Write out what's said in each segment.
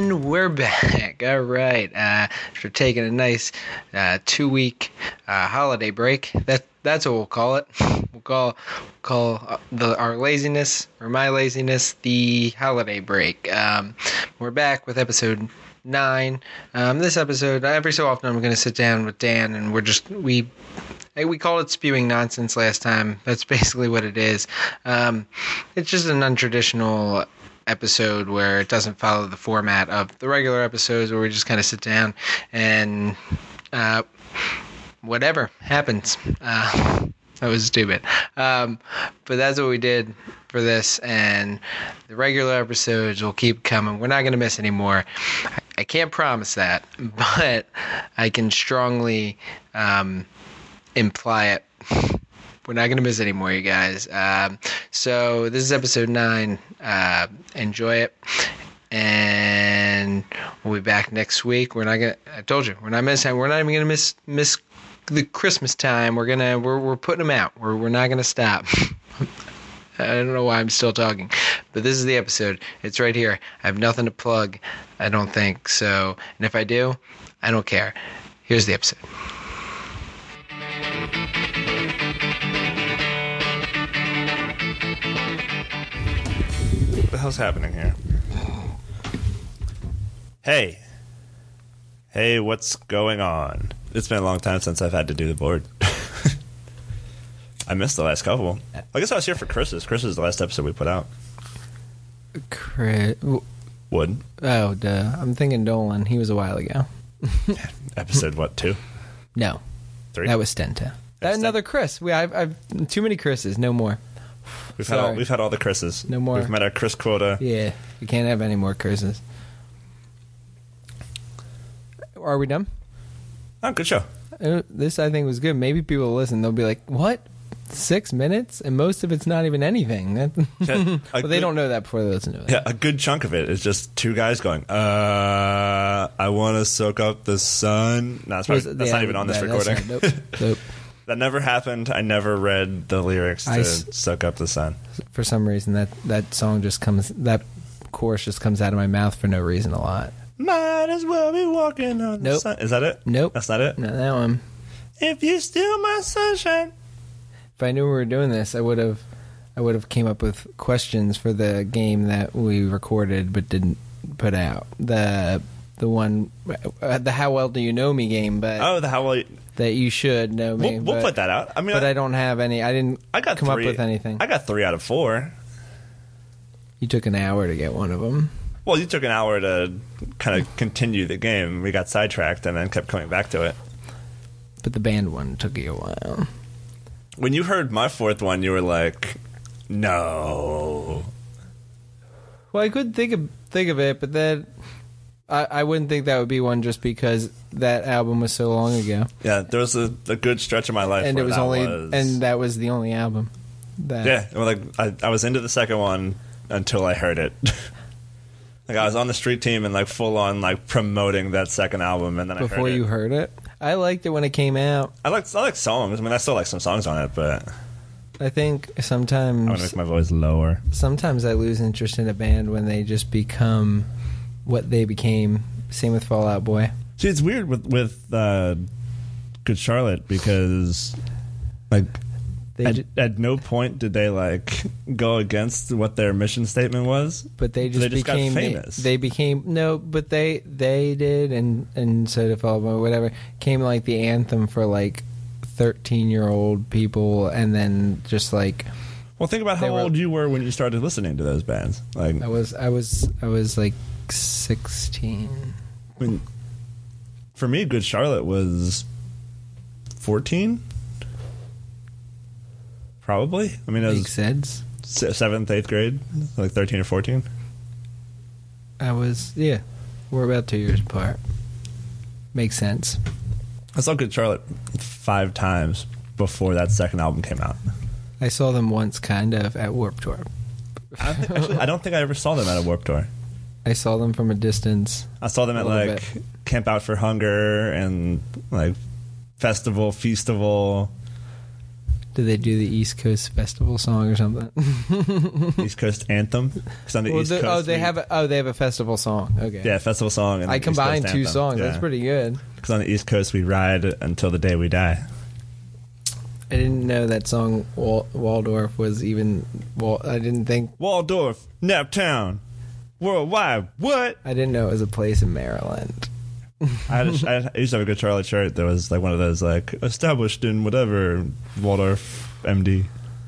And we're back. All right. After taking a nice 2-week holiday break, that's what we'll call it. We'll call our laziness, or my laziness, the holiday break. We're back with episode 9. This episode, every so often, I'm going to sit down with Dan, and we called it spewing nonsense last time. That's basically what it is. It's just an untraditional episode where it doesn't follow the format of the regular episodes, where we just kind of sit down and whatever happens. That was stupid. But that's what we did for this, and the regular episodes will keep coming. We're not going to miss any more. I can't promise that, but I can strongly imply it. We're not going to miss any more, you guys. So this is episode 9. Enjoy it. And we'll be back next week. I told you, we're not missing. We're not even going to miss the Christmas time. We're putting them out. We're not going to stop. I don't know why I'm still talking, but this is the episode. It's right here. I have nothing to plug, I don't think. So, and if I do, I don't care. Here's the episode. What the hell's happening here? Hey, what's going on? It's been a long time since I've had to do the board. I missed the last couple. I guess I was here for Chris's. Chris is the last episode we put out. Wood. Oh, duh. I'm thinking Dolan. He was a while ago. Episode what, 2? No. 3? That was Stenta. Another Chris. I've too many Chris's. No more. We've had all the Chris's. No more. We've met our Chris quota. Yeah, we can't have any more Chris's. Are we done? Oh, good show. This, I think, was good. Maybe people will listen. They'll be like, what? 6 minutes? And most of it's not even anything. But they don't know that before they listen to it. Yeah, a good chunk of it is just two guys going, I want to soak up the sun. No, that's not even on this recording. Nope. That never happened. I never read the lyrics to Soak Up the Sun. For some reason, that song just comes, that chorus just comes out of my mouth for no reason a lot. Might as well be walking on the sun. Is that it? Nope. That's not it? Not that one. If you steal my sunshine. If I knew we were doing this, I would have came up with questions for the game that we recorded but didn't put out. The one, the How Well Do You Know Me game, but the How Well that you should know me. We'll put that out. I mean, but I don't have any. I didn't come up with anything. I got 3 out of 4. You took an hour to get one of them. Well, you took an hour to kind of continue the game. We got sidetracked and then kept coming back to it. But the band one took you a while. When you heard my 4th one, you were like, no. Well, I couldn't think of it, but then I wouldn't think that would be one just because that album was so long ago. Yeah, there was a good stretch of my life and where and that was the only album. I was into the second one until I heard it. I was on the street team and full on promoting that second album, and then before you heard it, I liked it when it came out. I like songs. I mean, I still like some songs on it, but I think sometimes I'm gonna make my voice lower. Sometimes I lose interest in a band when they just become what they became. Same with Fall Out Boy. See, it's weird with Good Charlotte because at no point did they go against what their mission statement was. But they just became got famous. They became but they did, and so did Fall Out Boy, whatever. Came the anthem for 13-year-old people, and then just Well, think about how old you were when you started listening to those bands. I was 16. I mean, for me, Good Charlotte was 14. Probably. I mean, it was makes sense. 7th, 8th grade, 13 or 14. We're about 2 years apart. Makes sense. I saw Good Charlotte 5 times before that second album came out. I saw them once, kind of, at Warped Tour. I don't think I ever saw them at a Warped Tour. I saw them from a distance. I saw them at Camp Out for Hunger and Festival, Feastival. Do they do the East Coast Festival song or something? East Coast anthem. 'Cause on the East Coast, they have a festival song. Okay. Yeah, festival song. And I East Coast combined two anthem. songs. Yeah. That's pretty good. Because on the East Coast, we ride until the day we die. I didn't know that song Waldorf was even. I didn't think. Waldorf, Naptown, worldwide. What? I didn't know it was a place in Maryland. I used to have a Good Charlotte shirt that was like one of those like established in whatever Waldorf MD.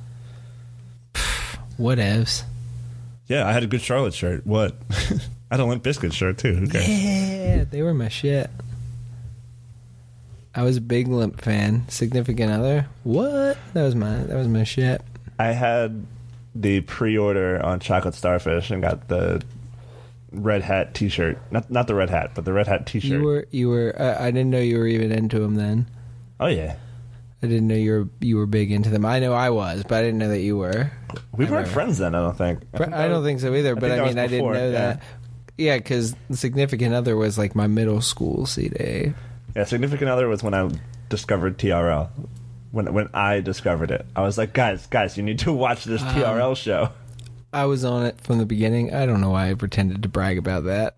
Whatevs. Yeah, I had a Good Charlotte shirt. What? I had a Limp Bizkit shirt too. Who cares? Yeah, they were my shit. I was a big Limp fan. Significant Other. What? That was my shit. I had the pre-order on Chocolate Starfish and got the Red Hat T-shirt. Not the Red Hat, but the Red Hat T-shirt. You were. I didn't know you were even into them then. Oh yeah. I didn't know you were big into them. I know I was, but I didn't know that you were. We weren't friends then. I don't think. I don't think so either. But I mean, I didn't know that. Yeah, because the Significant Other was like my middle school CD. Yeah, Significant Other was when I discovered TRL. When I discovered it, I was like, guys, you need to watch this TRL show. I was on it from the beginning. I don't know why I pretended to brag about that.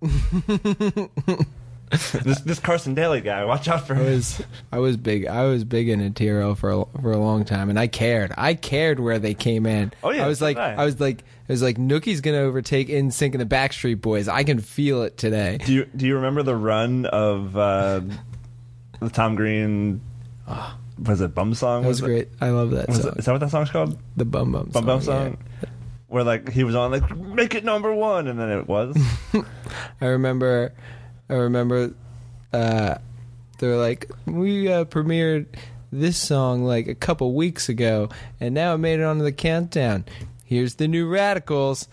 this Carson Daly guy, watch out for him. I was big into TRL for a long time, and I cared where they came in. Oh yeah, I was like Nookie's gonna overtake NSYNC and the Backstreet Boys. I can feel it today. Do you remember the run of the Tom Green? Was it Bum Song? That was great. I love that song. Is that what that song's called? The Bum Bum Bum song. Yeah. Where like he was on like make it number one, and then it was. I remember. They were like, we premiered this song like a couple weeks ago, and now it made it onto the countdown. Here's the New Radicals.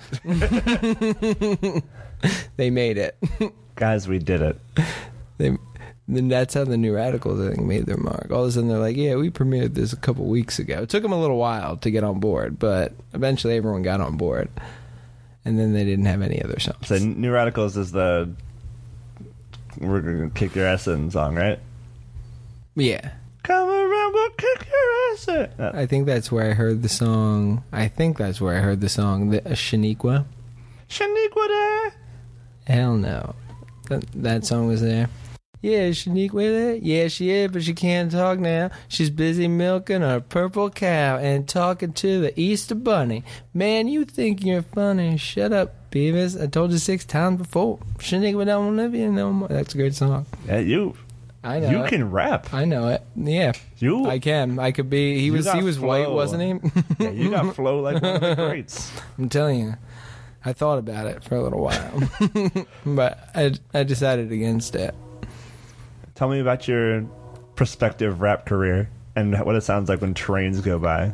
They made it. Guys, we did it. Then that's how the New Radicals, I think, made their mark. All of a sudden, they're like, yeah, we premiered this a couple weeks ago. It took them a little while to get on board, but eventually everyone got on board. And then they didn't have any other songs. So New Radicals is the "We're Gonna Kick Your Ass In" song, right? Yeah. Come around, we'll kick your ass in. No. I think that's where I heard the song. The Shaniqua. Shaniqua there? Hell no. That song was there. Yeah, Shaniqua there? Yeah, she is, but she can't talk now. She's busy milking a purple cow and talking to the Easter Bunny. Man, you think you're funny. Shut up, Beavis. I told you 6 times before. Shaniqua don't live here no more. That's a great song. Yeah, I know you can rap. I know it. Yeah. I can. I could be. He was white, wasn't he? Yeah, you got flow like one of the greats. I'm telling you. I thought about it for a little while. But I decided against it. Tell me about your prospective rap career and what it sounds like when trains go by.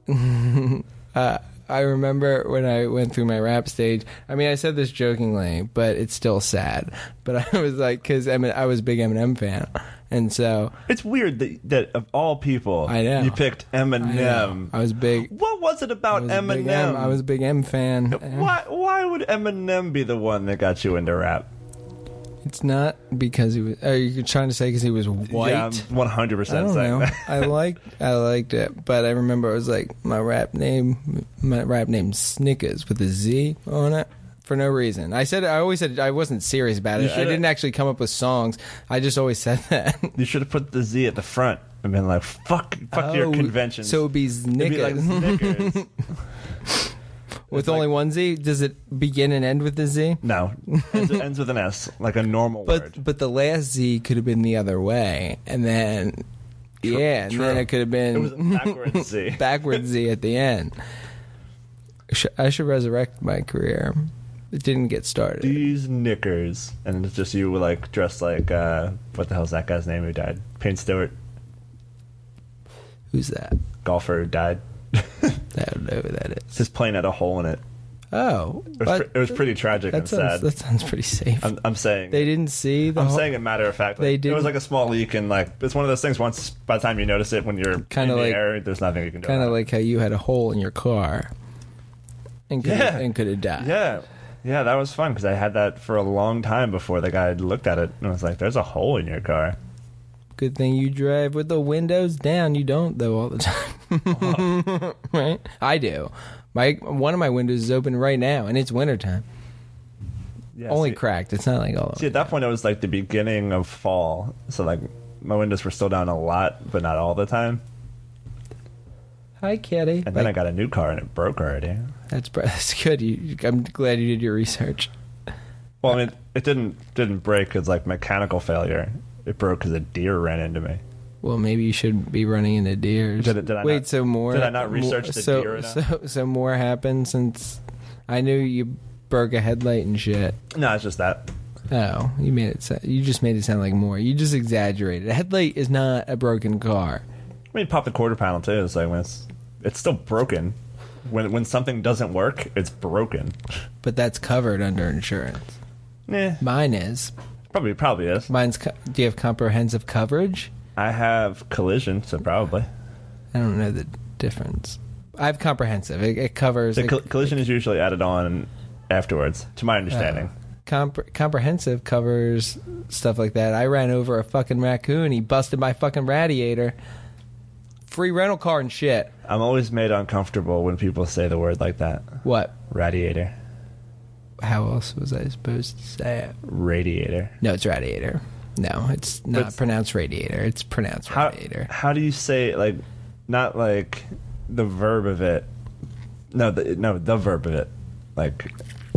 I remember when I went through my rap stage. I mean, I said this jokingly, but it's still sad. But I was like, because I was a big Eminem fan. And so... It's weird that of all people, I know, you picked Eminem. I was big... What was it about Eminem? I was a big M fan. Why would Eminem be the one that got you into rap? It's not because he was... Are you trying to say because he was white? Yeah, I'm 100% saying that. I liked it, but I remember it was like my rap name Snickers with a Z on it for no reason. I always said I wasn't serious about it. I didn't actually come up with songs. I just always said that. You should have put the Z at the front and been like, fuck your conventions. So it would be Snickers. It'd be like Snickers. With only one Z? Does it begin and end with a Z? No. It ends with an S, like a normal word. But the last Z could have been the other way. And then, and then it could have been... It was a backwards Z. Backwards Z at the end. I should resurrect my career. It didn't get started. These knickers. And it's just you like dressed like, what the hell's that guy's name who died? Payne Stewart. Who's that? Golfer who died. I don't know who that is. His plane had a hole in it. Oh. It was pretty tragic and sad. That sounds pretty safe. I'm saying. They didn't see the I'm saying it matter of fact. They did. It was like a small leak and like, it's one of those things once, by the time you notice it when you're in the air, there's nothing you can do. Kind of like how you had a hole in your car and could have died. Yeah. Yeah, that was fun because I had that for a long time before the guy looked at it and was like, there's a hole in your car. Good thing you drive with the windows down. You don't, though, all the time. Right? I do. One of my windows is open right now, and it's wintertime. Yeah, Only cracked. It's not like all See, at that point, it was like the beginning of fall. So, like, my windows were still down a lot, but not all the time. Hi, kitty. And then I got a new car, and it broke already. That's good. I'm glad you did your research. Well, I mean, it didn't break because, like, mechanical failure. It broke because a deer ran into me. Well, maybe you should be running into deers. Did I not research the deer enough? So more happened since I knew you broke a headlight and shit. No, it's just that. Oh, you just made it sound like more. You just exaggerated. A headlight is not a broken car. I mean, pop the quarter panel too. It's like when it's still broken. When something doesn't work, it's broken. But that's covered under insurance. Nah, Mine is. probably is. Do you have comprehensive coverage? I have collision, so probably. I don't know the difference. I have comprehensive. It covers. Collision is usually added on afterwards, to my understanding. Comprehensive covers stuff like that. I ran over a fucking raccoon. He busted my fucking radiator. Free rental car and shit. I'm always made uncomfortable when people say the word like that. What? Radiator. How else was I supposed to say it? Radiator. No, it's radiator. No, it's not pronounced radiator. It's pronounced radiator. How do you say it, like, not like the verb of it? No, the verb of it. Like,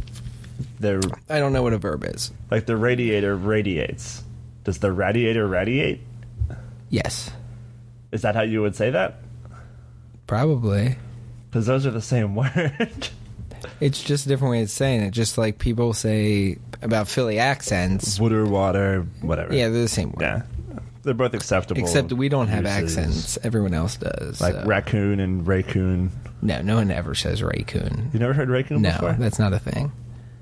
I don't know what a verb is. Like the radiator radiates. Does the radiator radiate? Yes. Is that how you would say that? Probably. Because those are the same word. It's just a different way of saying it. Just like people say about Philly accents. Water, whatever. Yeah, they're the same word. Yeah. They're both acceptable. Except we don't have accents. Everyone else does. Like raccoon and raycoon. No one ever says raccoon. You never heard raycoon before? No, that's not a thing.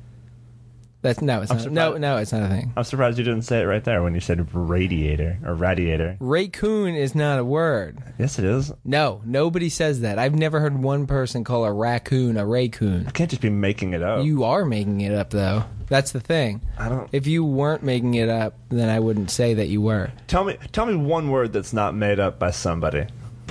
It's not. No, it's not a thing. I'm surprised you didn't say it right there when you said radiator or radiator. Raccoon is not a word. Yes, it is. No, nobody says that. I've never heard one person call a raccoon a raycoon. I can't just be making it up. You are making it up, though. That's the thing. I don't. If you weren't making it up, then I wouldn't say that you were. Tell me one word that's not made up by somebody.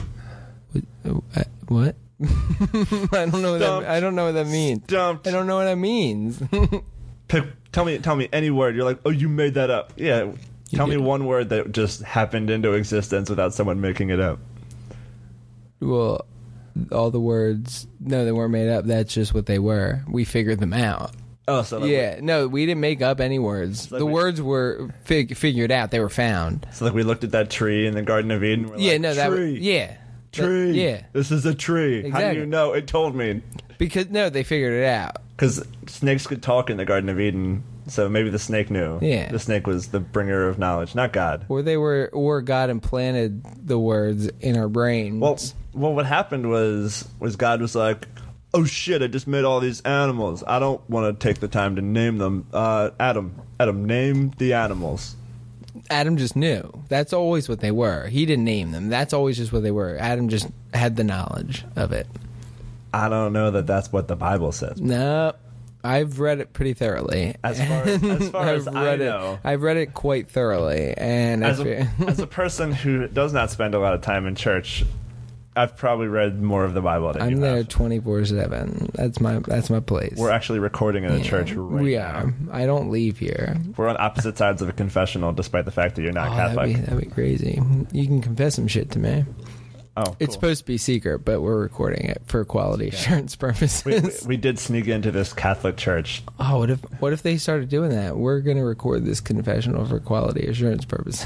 What? I don't know. I don't know what that means. Dumped. I don't know what that means. Tell me any word. You're like, oh, you made that up. Yeah. Tell me one word that just happened into existence without someone making it up. Well, all the words, no, they weren't made up. That's just what they were. We figured them out. Oh, so yeah, no, we didn't make up any words. The words were figured out. They were found. So like we looked at that tree in the Garden of Eden. We're like, tree. Tree. Yeah. This is a tree. Exactly. How do you know? It told me. Because, no, they figured it out. Because snakes could talk in the Garden of Eden, so maybe the snake knew. Yeah. The snake was the bringer of knowledge, not God. Or God implanted the words in our brains. Well, what happened was God was like, oh shit, I just made all these animals. I don't want to take the time to name them. Adam, name the animals. Adam just knew. That's always what they were. He didn't name them. That's always just what they were. Adam just had the knowledge of it. I don't know that that's what the Bible says. No, I've read it pretty thoroughly. As far as I know. I've read it quite thoroughly. And as a person who does not spend a lot of time in church, I've probably read more of the Bible than I'm there 24/7. That's my place. We're actually recording in a church right now. We are. I don't leave here. We're on opposite sides of a confessional, despite the fact that you're not Catholic. That'd be crazy. You can confess some shit to me. Oh, cool. It's supposed to be secret, but we're recording it for quality assurance purposes. We did sneak into this Catholic church. Oh, what if they started doing that? We're going to record this confessional for quality assurance purposes.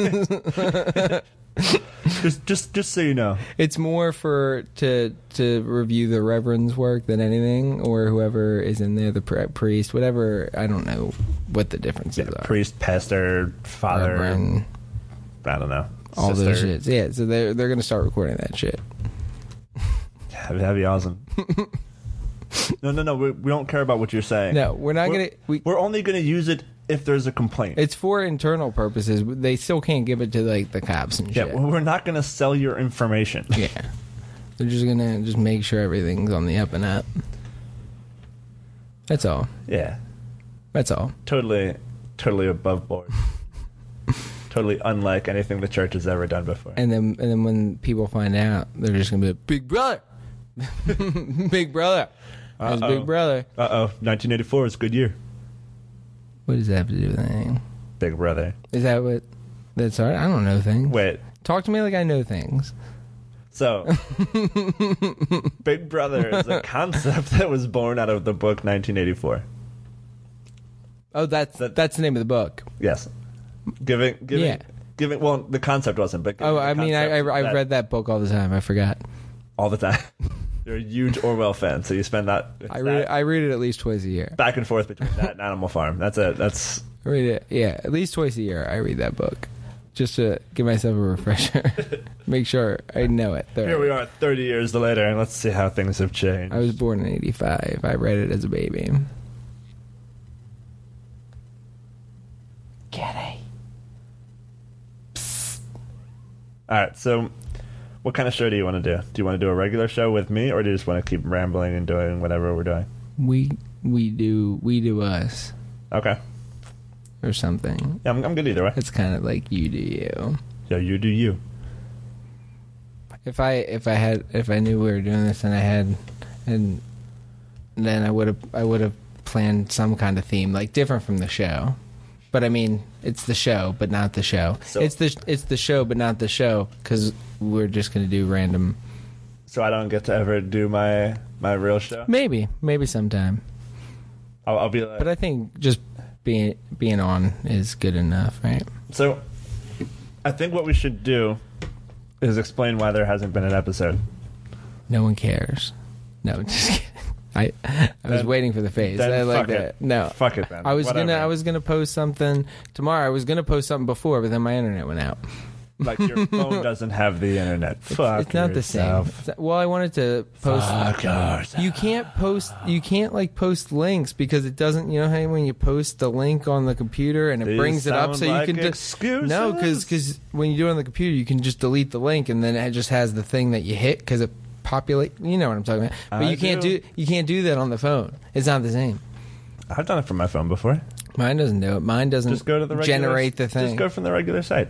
just so you know, it's more to review the reverend's work than anything, or whoever is in there, the priest, whatever. I don't know what the differences are. Priest, pastor, father, Reverend, I don't know. All sister. those shits. Yeah, so they're going to start recording that shit. That'd be awesome. No. We don't care about what you're saying. No, we're not going to. We're only going to use it if there's a complaint. It's for internal purposes. They still can't give it to like the cops and shit. Yeah, well, we're not going to sell your information. Yeah, they're just going to just make sure everything's on the up and up. That's all. Yeah, that's all. Totally above board. totally unlike anything the church has ever done before. And then when people find out, they're just gonna be like, Big Brother, Big Brother, that's Big Brother. 1984 was a good year. What does that have to do with anything? Big Brother. Is that what? That's all right. I don't know things. Wait. Talk to me like I know things. So, Big Brother is a concept that was born out of the book 1984. Oh, that's the name of the book. Yes. Giving. Well, the concept wasn't, but. Oh, I mean, I read that book all the time. I forgot. All the time. You're a huge Orwell fan, so you spend that. I read it at least twice a year. Back and forth between that and Animal Farm. That's it. I read it, yeah, at least twice a year. I read that book just to give myself a refresher, make sure I know it. Here we are, 30 years later, and let's see how things have changed. I was born in '85. I read it as a baby. Kitty. All right, so what kind of show do you want to do? Do you want to do a regular show with me, or do you just want to keep rambling and doing whatever we're doing? We do us. Okay. Or something. Yeah, I'm good either way. It's kind of like you do you. Yeah, you do you. If I knew we were doing this and then I would have planned some kind of theme like different from the show. But I mean, it's the show, but not the show. So, it's the show, but not the show, because we're just gonna do random. So I don't get to ever do my real show. Maybe sometime. I'll be like. But I think just being on is good enough, right? So, I think what we should do is explain why there hasn't been an episode. No one cares. No, just kidding. I was waiting for the face. I like that. It. No, fuck it, then. I was gonna post something tomorrow. I was gonna post something before, but then my internet went out. Like your phone doesn't have the internet. Fuck it's not yourself. The same. Well, I wanted to post. Fuck yourself. You can't post. You can't like post links because it doesn't. You know how when you post the link on the computer and it brings it up, so like you can excuses? No, because when you do it on the computer, you can just delete the link and then it just has the thing that you hit because it populate. You know what I'm talking about. But you can't do that on the phone. It's not the same. I've done it from my phone before. Mine doesn't do it. Mine doesn't just go to the generate the thing. Just go from the regular site.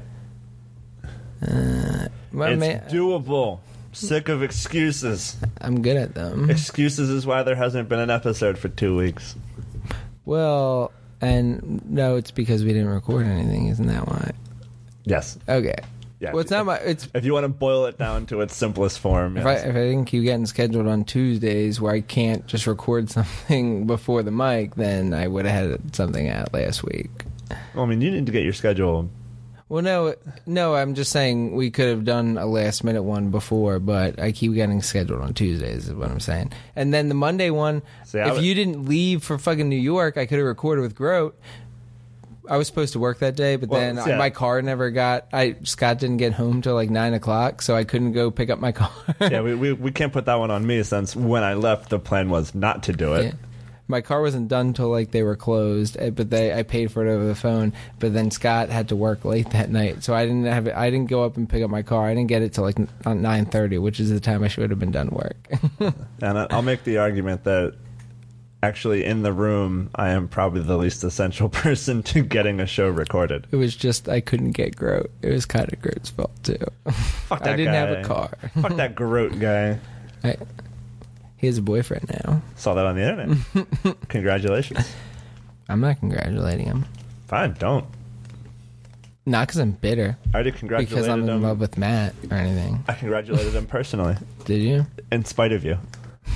It's doable. Sick of excuses. I'm good at them. Excuses is why there hasn't been an episode for 2 weeks. Well, and no, it's because we didn't record anything. Isn't that why? Yes. Okay. Yeah. Well, it's not my. It's if you want to boil it down to its simplest form. If I didn't keep getting scheduled on Tuesdays where I can't just record something before the mic, then I would have had something out last week. Well, I mean, you need to get your schedule. Well, no, I'm just saying we could have done a last minute one before, but I keep getting scheduled on Tuesdays is what I'm saying. And then the Monday one, if you didn't leave for fucking New York, I could have recorded with Grote. I was supposed to work that day, but then my car never got. Scott didn't get home till like 9 o'clock, so I couldn't go pick up my car. Yeah, we can't put that one on me since when I left, the plan was not to do it. Yeah. My car wasn't done till like they were closed, but I paid for it over the phone. But then Scott had to work late that night, so I didn't have it. I didn't go up and pick up my car. I didn't get it till like 9:30, which is the time I should have been done work. And I'll make the argument that actually in the room, I am probably the least essential person to getting a show recorded. It was just I couldn't get Grote. It was kind of Grote's fault too. Fuck that I didn't guy. have a car. Fuck that Grote guy. He has a boyfriend now. Saw that on the internet. Congratulations. I'm not congratulating him. Fine, don't. Not because I'm bitter. I already congratulated him. Because I'm in love with Matt or anything. I congratulated him personally. Did you? In spite of you.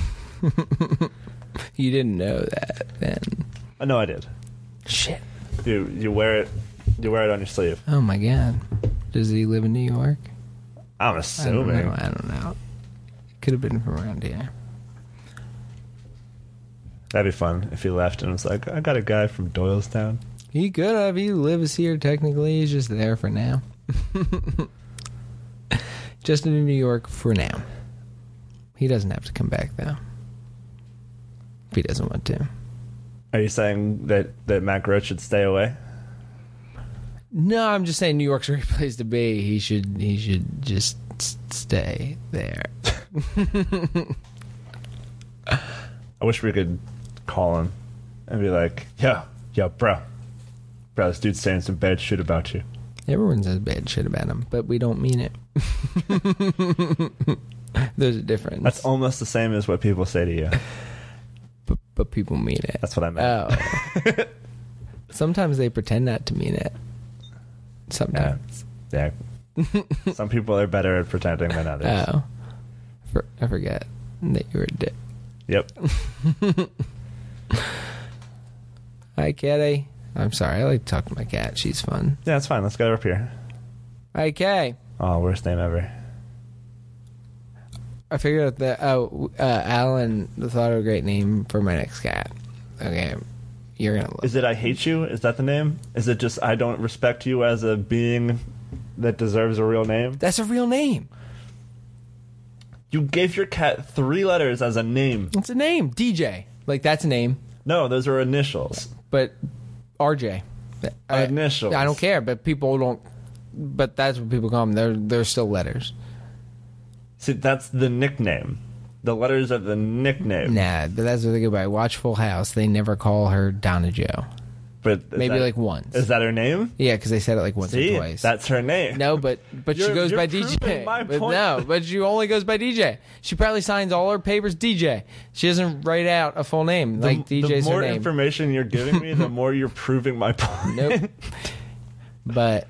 You didn't know that then. Oh, no, I did. Shit. You wear it. You wear it on your sleeve. Oh my god. Does he live in New York? I'm assuming. I don't know. Could have been from around here. That'd be fun if he left and was like, I got a guy from Doylestown. He could have. He lives here technically. He's just there for now. Just in New York for now. He doesn't have to come back though. If he doesn't want to. Are you saying that Matt Grote should stay away? No, I'm just saying New York's a great place to be. He should just stay there. I wish we could call him and be like, yo, bro, this dude's saying some bad shit about you. Everyone says bad shit about him, but we don't mean it. There's a difference. That's almost the same as what people say to you. But people mean it. That's what I meant. Oh. Sometimes they pretend not to mean it. Sometimes. Yeah. Some people are better at pretending than others. Oh. I forget that you were a dick. Yep. Hi, Kitty. I'm sorry. I like to talk to my cat. She's fun. Yeah, it's fine. Let's get her up here. Hi, Kay. Oh, worst name ever. I figured out that Alan thought of a great name for my next cat. Okay, you're gonna love. Is it I hate you? Is that the name? Is it just I don't respect you as a being that deserves a real name? That's a real name. You gave your cat 3 letters as a name. It's a name, DJ. Like that's a name, No, those are initials. but RJ. Initials. I don't care, but people don't. But that's what people call them. They're still letters. See, that's the nickname. The letters are the nickname. Nah, but that's what they go by. Watch Full House. They never call her Donna Joe. But Maybe like once. Is that her name? Yeah, because they said it like once See, or twice. that's her name. No, but she goes by proving DJ. my But point. no, but she only goes by DJ. She probably signs all her papers DJ. She doesn't write out a full name like DJ's the more her name. information you're giving me, the more you're proving my point. Nope. But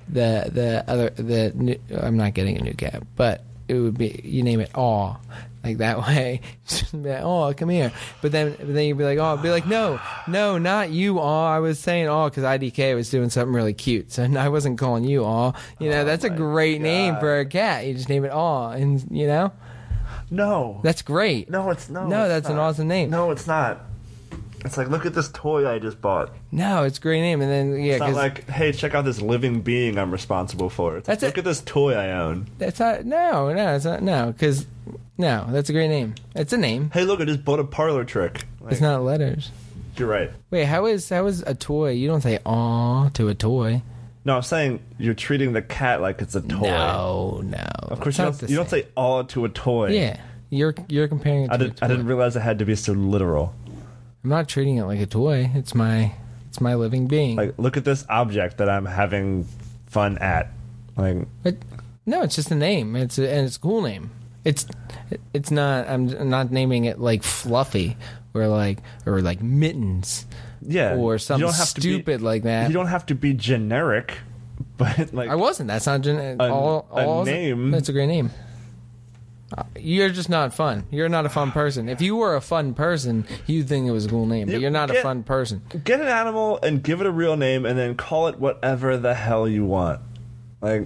I'm not getting a new cat. But it would be, you name it Aw, like that way. Oh, come here. But then you'd be like, oh, be like, no, not you, Aw. I was saying Aw because IDK was doing something really cute, so I wasn't calling you Aw. That's a great name for a cat. You just name it Aw, and No. that's great. No, it's no. No, it's that's an not. awesome name. No, it's not. It's like, look at this toy I just bought. No, it's a great name. And then It's not because like, hey, check out this living being I'm responsible for. It's like, That's it. look at this toy I own. that's not it's not because that's a great name. It's a name. Hey, look, I just bought a parlor trick. Like, It's not letters. You're right. Wait, how is a toy? You don't say "aw" to a toy. No, I'm saying you're treating the cat like it's a toy. No. Of course, It's you not don't the say "aw" to a toy. same. Yeah, you're comparing it to I a toy. didn't realize it had to be so literal. I'm not treating it like a toy. It's my living being. Like, look at this object that I'm having fun at. Like, No, it's just a name. It's a cool name. It's not. I'm not naming it like Fluffy or like Mittens. yeah, Or you something don't have to stupid like that. You don't have to be generic, but like I wasn't. That's not all name. That's a great name. You're just not fun. You're not a fun person. If you were a fun person, you'd think it was a cool name. But you're not a fun person. Get an animal and give it a real name, and then call it whatever the hell you want. Like,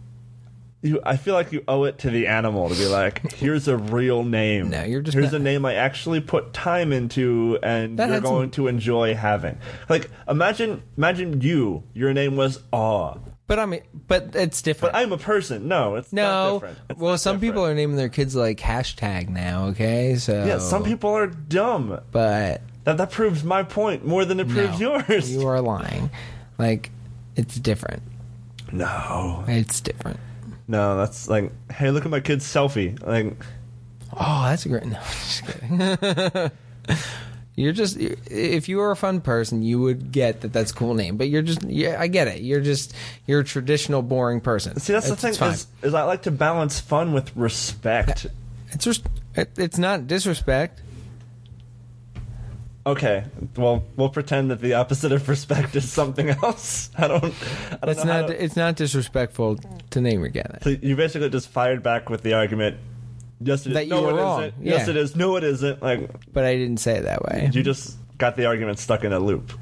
I feel like you owe it to the animal to be like, here's a real name. No, you're just here's not- a name I actually put time into, and That you're had going some- to enjoy having. Like, imagine your name was Aw. But it's different. But I'm a person. No, it's not different. It's well, not some different. people are naming their kids like hashtag now. Okay, so Yeah, some people are dumb. But That proves my point more than it proves no, yours. you are lying. Like it's different. No. It's different. No, that's like, hey, look at my kid's selfie. Like, Oh, that's a great. No, just kidding. If you were a fun person, you would get that that's a cool name. But I get it. You're a traditional, boring person. see, that's the thing fine. is I like to balance fun with respect. It's not disrespect. Okay, well, we'll pretend that the opposite of respect is something else. I don't It's know how not. to- It's not disrespectful to name your cat. So you basically just fired back with the argument. Yes, it is. That you No, were it wrong. isn't. Yes, Yeah. it is. No, it isn't. Like, But I didn't say it that way. you just got the argument stuck in a loop.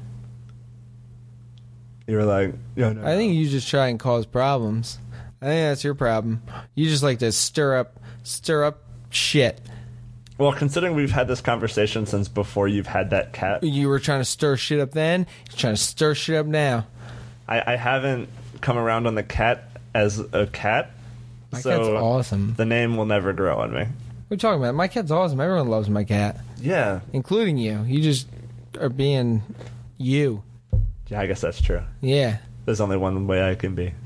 You were like, no. I think you just try and cause problems. I think that's your problem. You just like to stir up shit. Well, considering we've had this conversation since before you've had that cat, You were trying to stir shit up then. You're trying to stir shit up now. I haven't come around on the cat as a cat. My so cat's awesome. The name will never grow on me. What are you talking about? My cat's awesome. Everyone loves my cat, Yeah. including you. You just are being you. Yeah, I guess that's true. Yeah. There's only one way I can be.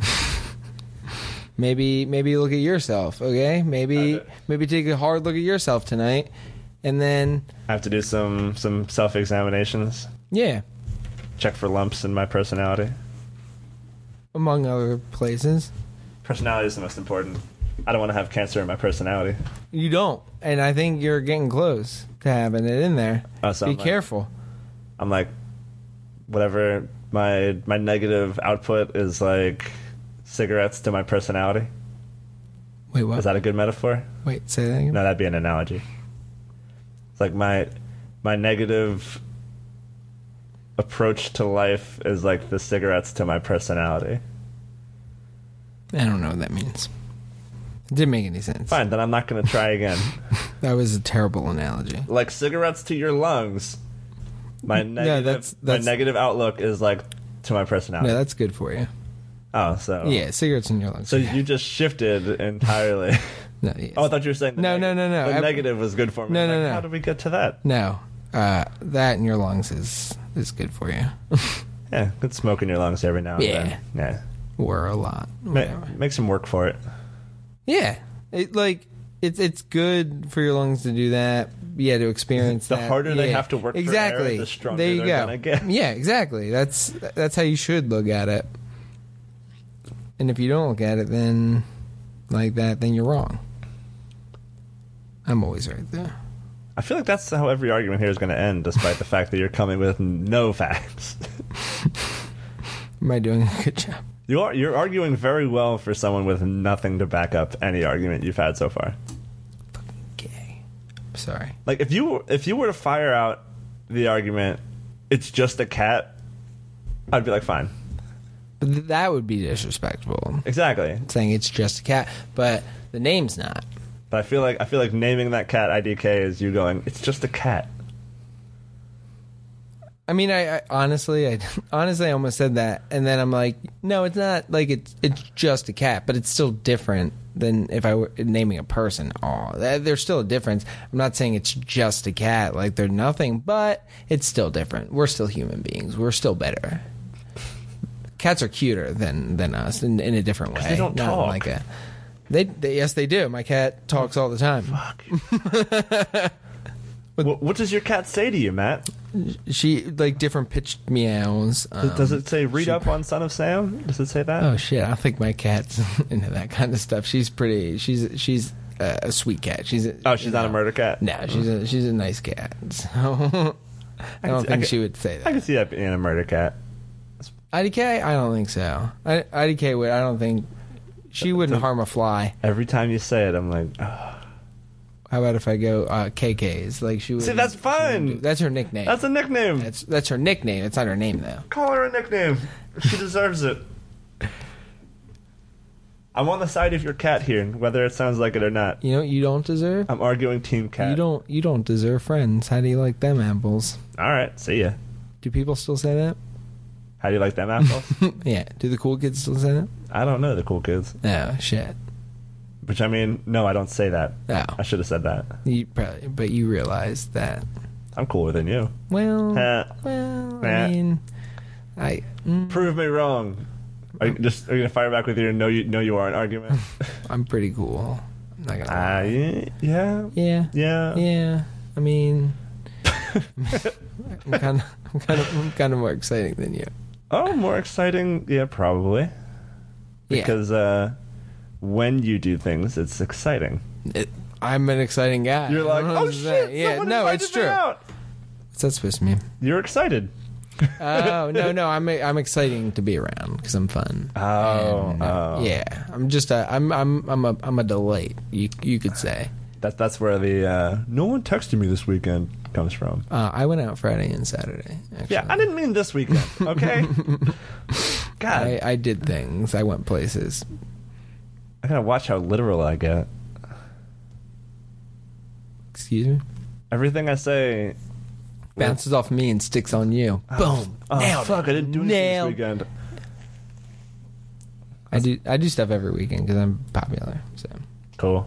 Maybe look at yourself. Okay. Maybe take a hard look at yourself tonight, and then I have to do some self-examinations. yeah. Check for lumps in my personality. among other places. Personality is the most important. I don't want to have cancer in my personality. You don't, and I think you're getting close to having it in there. So Be careful. I'm like, whatever my negative output is, like cigarettes to my personality. Wait, what? Is that a good metaphor? Wait, say that again. No, that'd be an analogy. It's like my negative approach to life is like the cigarettes to my personality. I don't know what that means. It didn't make any sense. Fine, then I'm not going to try again. That was a terrible analogy. Like cigarettes to your lungs. My negative, my negative outlook is like to my personality. No, that's good for you. Oh, so yeah, cigarettes in your lungs. So you just shifted entirely. No, yes. Oh, I thought you were saying no. The negative was good for me. No. How did we get to that? No, that in your lungs is good for you. Yeah, good smoke in your lungs every now and then. Yeah, or a lot. Make some work for it. Yeah, it's good for your lungs to do that. Yeah, to experience the that. harder they have to work exactly. for air, the stronger there you they're go. gonna get. Yeah, exactly. That's how you should look at it. And if you don't look at it then like that, then you're wrong. I'm always right there. I feel like that's how every argument here is going to end, despite the fact that you're coming with no facts. Am I doing a good job? You're arguing very well for someone with nothing to back up any argument you've had so far. Fucking gay. Sorry. Like if you were to fire out the argument, it's just a cat, I'd be like, fine. But that would be disrespectful. Exactly. Saying it's just a cat, but the name's not. But I feel like naming that cat IDK is you going, it's just a cat. I mean, I honestly almost said that, and then I'm like, no, it's not. Like it's just a cat, but it's still different than if I were naming a person. Oh, there's still a difference. I'm not saying it's just a cat, like they're nothing, but it's still different. We're still human beings. We're still better. Cats are cuter than us in a different way. They don't talk. Like they yes, they do. My cat talks all the time. Fuck. What does your cat say to you, Matt? She like different pitched meows. Does it say read up on Son of Sam? Does it say that? Oh shit! I don't think my cat's into that kind of stuff. She's pretty. She's a sweet cat. She's not a murder cat. No, she's a nice cat. So I don't think she would say that. I can see that being a murder cat. IDK? I don't think so. IDK would. I don't think she wouldn't harm a fly. Every time you say it, I'm like, oh. How about if I go KK's? Like she would. See, that's fun. That's her nickname. That's a nickname. That's her nickname. It's not her name though. Call her a nickname. She deserves it. I'm on the side of your cat here, whether it sounds like it or not. You know what you don't deserve? I'm arguing team cat. You don't deserve friends. How do you like them apples? All right, see ya. Do people still say that? How do you like them apples? Yeah. Do the cool kids still say that? I don't know the cool kids. Oh shit. Which I mean, no, I don't say that. Oh. I should have said that. You probably, but you realize that. I'm cooler than you. Well, I mean, prove me wrong. Are you gonna fire back with your no you are an argument? I'm pretty cool. I'm not gonna lie. Yeah. I mean, I'm kind of more exciting than you. Oh, more exciting? Yeah, probably. Because when you do things, it's exciting. I'm an exciting guy. You're like, oh shit! Yeah, no, it's true. What's that supposed to mean? You're excited. Oh no! I'm exciting to be around because I'm fun. Yeah. I'm just I'm a delight. You could say. That's where the no one texted me this weekend comes from. I went out Friday and Saturday. Actually. Yeah, I didn't mean this weekend. Okay. God, I did things. I went places. I gotta watch how literal I get. Excuse me? Everything I say bounces off me and sticks on you. Boom. Nailed fuck, it. I didn't do anything this weekend. I do stuff every weekend because I'm popular. So cool.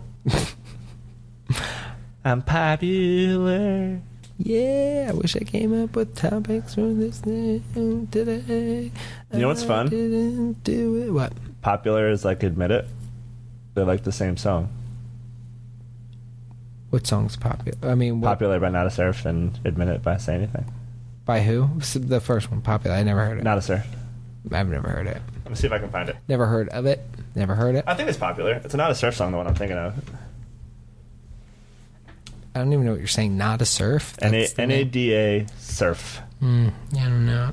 I'm popular. Yeah, I wish I came up with topics for this thing today. You know what's fun? Didn't do it. What? Popular is like Admit It. They're like the same song. What song's popular? I mean, Popular by Not a Surf and Admit It by Say Anything. By who? The first one, Popular. I never heard it. Not a Surf. I've never heard it. Let me see if I can find it. Never heard of it. Never heard it. I think it's popular. It's not a surf song, the one I'm thinking of. I don't even know what you're saying. Not a surf. That's the name? NADA Surf. I don't know.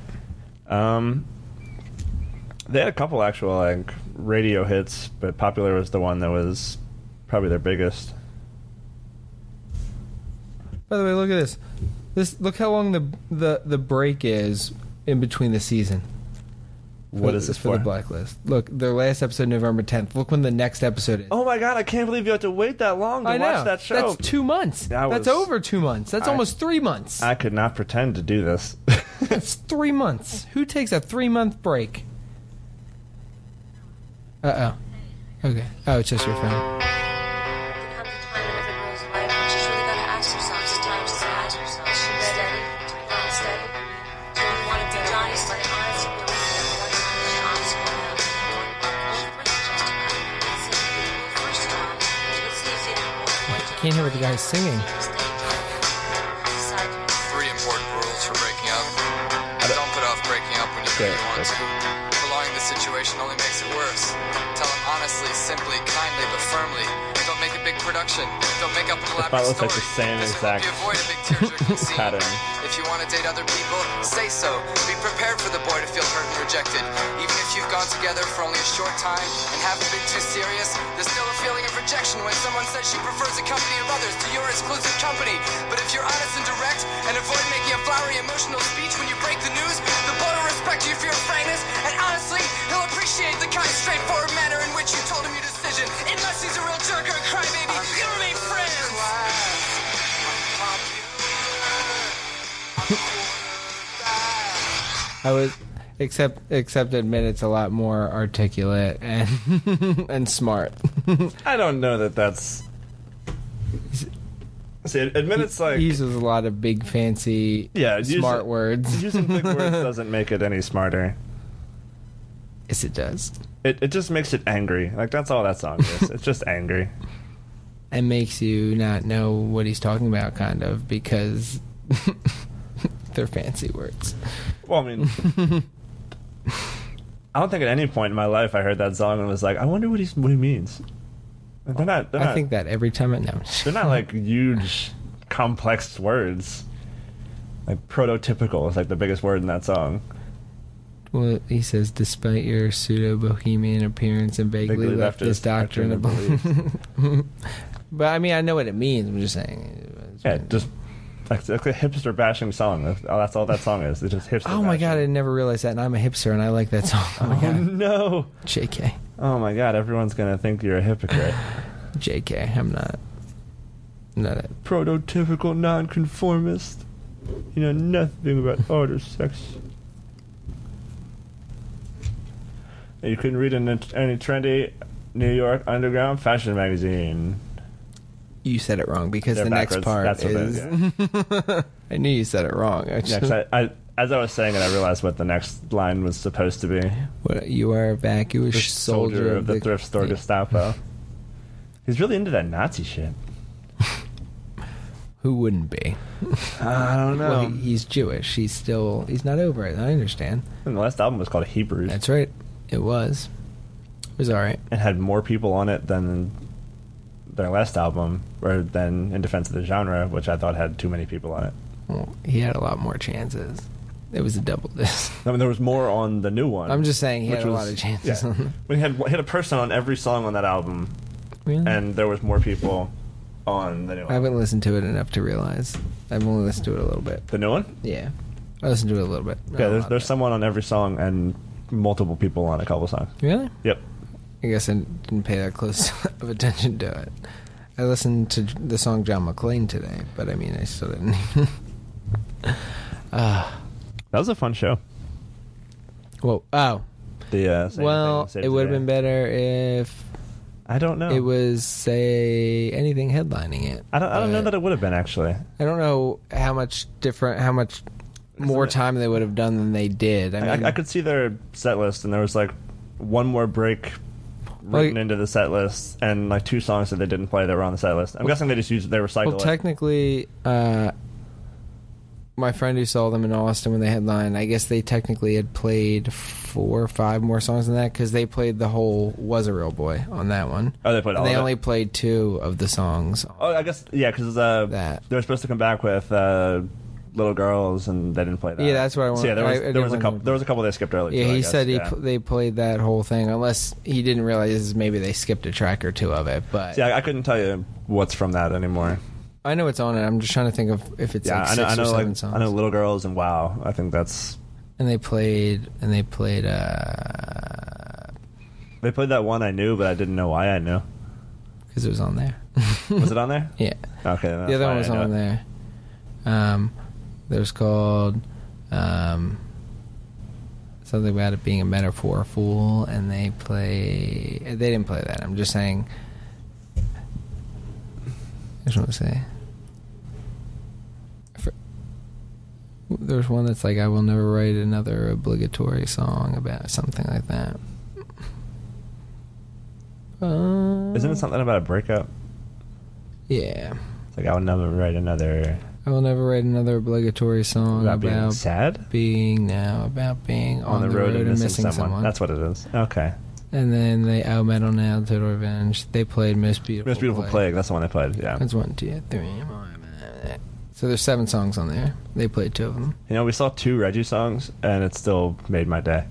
They had a couple actual like radio hits, but Popular was the one that was probably their biggest. By the way, look at this. Look how long the break is in between the season. What is this for? The Blacklist. Look, their last episode, November 10th. Look when the next episode is. Oh my god, I can't believe you have to wait that long to watch that show. That's 2 months. That's over 2 months. That's almost 3 months. I could not pretend to do this. That's 3 months. Who takes a 3-month break? Uh-oh. Okay. Oh, it's just your phone. I can't hear what the guy's singing. 3 important rules for breaking up. Don't put off breaking up when you really want to. Prolonging the situation only makes it worse. Tell them honestly, simply, kindly, but firmly. Don't make a big production. Don't make up an elaborate story. Looks like the same exact avoid a big tear-jerking scene. pattern. If you want to date other people, say so. Be prepared for the boy to feel hurt and rejected. Even if you've gone together for only a short time and haven't been too serious, there's still a feeling of rejection when someone says she prefers the company of others to your exclusive company. But if you're honest and direct and avoid making a flowery emotional speech when you break the news, the boy will respect you for your frankness, and honestly, he'll appreciate the kind, straightforward manner in which you told him your decision. Unless he's a real jerk or a crybaby, you remain friends. I would except admit it's a lot more articulate and and smart. I don't know that that's. See, admit it's like he uses a lot of big fancy smart words. Using big words doesn't make it any smarter. Yes, it does. It just makes it angry. Like that's all that song is. It's just angry. And makes you not know what he's talking about, kind of, because they're fancy words. Well, I mean, I don't think at any point in my life I heard that song and was like, I wonder what he means. They're not. I think that every time I know. They're not like huge, complex words. Like prototypical is like the biggest word in that song. Well, he says, despite your pseudo-bohemian appearance and vaguely leftist doctrine of belief. But, I mean, I know what it means. I'm just saying. Yeah, just like a hipster bashing song. That's all that song is. It's just hipster Oh, my God, I never realized that. And I'm a hipster, and I like that song. Oh, my God. No. JK. Oh, my God, everyone's going to think you're a hypocrite. JK, I'm not. Not a prototypical nonconformist. You know nothing about art or sex. You couldn't read any trendy New York underground fashion magazine. You said it wrong because They're the backwards. next part That's is. Yeah. I knew you said it wrong. Actually. Yeah, as I was saying it, I realized what the next line was supposed to be. What, you are a vacuous soldier of the thrift store Gestapo. He's really into that Nazi shit. Who wouldn't be? I don't know. Well, he's Jewish. He's not over it. I understand. And the last album was called Hebrews. That's right. It was. It was all right. It had more people on it than their last album, or than In Defense of the Genre, which I thought had too many people on it. Well, he had a lot more chances. It was a double disc. I mean, there was more on the new one. I'm just saying he had a lot of chances. Yeah. We had a person on every song on that album, Really? And there was more people on the new one. I haven't listened to it enough to realize. I've only listened to it a little bit. The new one? Yeah. I listened to it a little bit. Yeah, there's someone on every song and multiple people on a couple songs. Really? Yep. I guess I didn't pay that close of attention to it. I listened to the song John McClane today, but I mean, I still didn't. That was a fun show. Well, it would have been better if I don't know. it was, say, anything headlining it. I don't know that it would have been, actually. I don't know how much more time they would have done than they did. I mean, I could see their set list, and there was like one more break written into the set list, and like 2 songs that they didn't play that were on the set list. I'm guessing they just recycled it. Technically, my friend who saw them in Austin when they headlined, I guess they technically had played 4 or 5 more songs than that because they played the whole "Was a Real Boy" on that one. Oh, they played all and of they it? only played 2 of the songs. Oh, I guess yeah, because That. they were supposed to come back with Little Girls, and they didn't play that. Yeah, that's what I want. So, yeah, there I was a didn't couple. want- There was a couple they skipped early. Yeah, too, I he guess. said Yeah. they played that whole thing, unless he didn't realize maybe they skipped a track or 2 of it. But Yeah, I couldn't tell you what's from that anymore. I know it's on it. I'm just trying to think of if it's Yeah, like I 6 know, or 7 like songs. I know Little Girls and Wow. I think that's And they played. they played that one I knew, but I didn't know why I knew. Because it was on there. Was it on there? Yeah. Okay, then that's The other why one was I knew on it. there. There's called something about it being a metaphor, a fool, and they didn't play that. I'm just saying. I just want to say. There's one that's like, I will never write another obligatory song about something like that. Isn't it something about a breakup? Yeah. It's like I would never write another I will never write another obligatory song about being sad about being on the road and missing someone. That's what it is. Okay. And then they Metal Now, Total Revenge. They played Most Beautiful. Most Beautiful Plague. That's the one they played. Yeah. That's 1, 2, 3. So there's 7 songs on there. They played 2 of them. You know, we saw 2 Reggie songs, and it still made my day.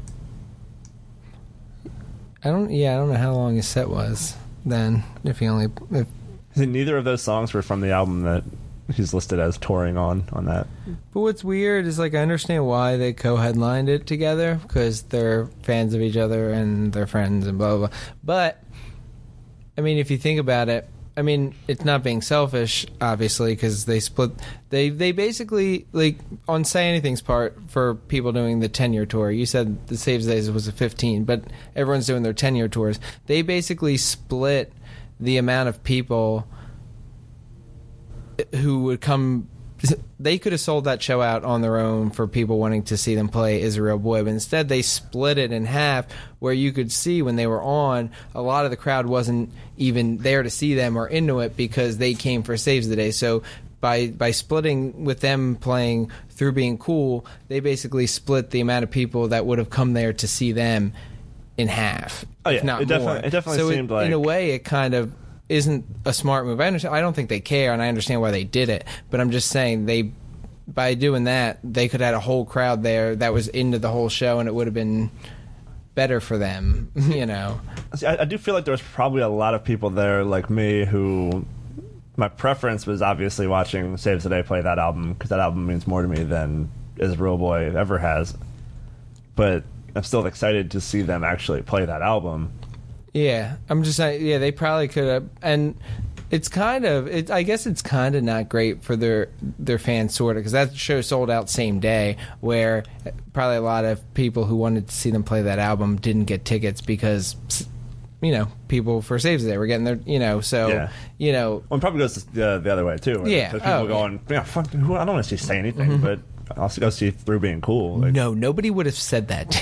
I don't know how long his set was then. Neither of those songs were from the album that he's listed as touring on that. But what's weird is, like, I understand why they co-headlined it together, because they're fans of each other and they're friends and blah, blah, blah. But, I mean, if you think about it, I mean, it's not being selfish, obviously, because they split. They basically, like, on Say Anything's part, for people doing the 10-year tour, you said the Saves Days was a 15, but everyone's doing their 10-year tours. They basically split the amount of people who would come. They could have sold that show out on their own for people wanting to see them play Is a Real Boy, but instead they split it in half, where you could see when they were on, a lot of the crowd wasn't even there to see them or into it because they came for Saves the Day. So by splitting with them playing Through Being Cool, they basically split the amount of people that would have come there to see them in half. Oh, yeah. If not It more. definitely So seemed like- in a way, it kind of isn't a smart move. I don't think they care, and I understand why they did it. But I'm just saying, by doing that, they could have had a whole crowd there that was into the whole show, and it would have been better for them, you know. See, I do feel like there was probably a lot of people there like me who my preference was obviously watching Saves the Day play that album, because that album means more to me than Is a Real Boy ever has. But I'm still excited to see them actually play that album. Yeah, I'm just saying. Yeah, they probably could have, and it's kind of. I guess it's kind of not great for their fans, sort of, because that show sold out same day. Where probably a lot of people who wanted to see them play that album didn't get tickets because, you know, people for Saves the Day were getting their, you know, so Yeah. you know. Well, it probably goes the other way too. Where Yeah. there's people going, yeah, fuck, I don't want to see Say Anything, but I'll go see Through Being Cool. Like, No, nobody would have said that.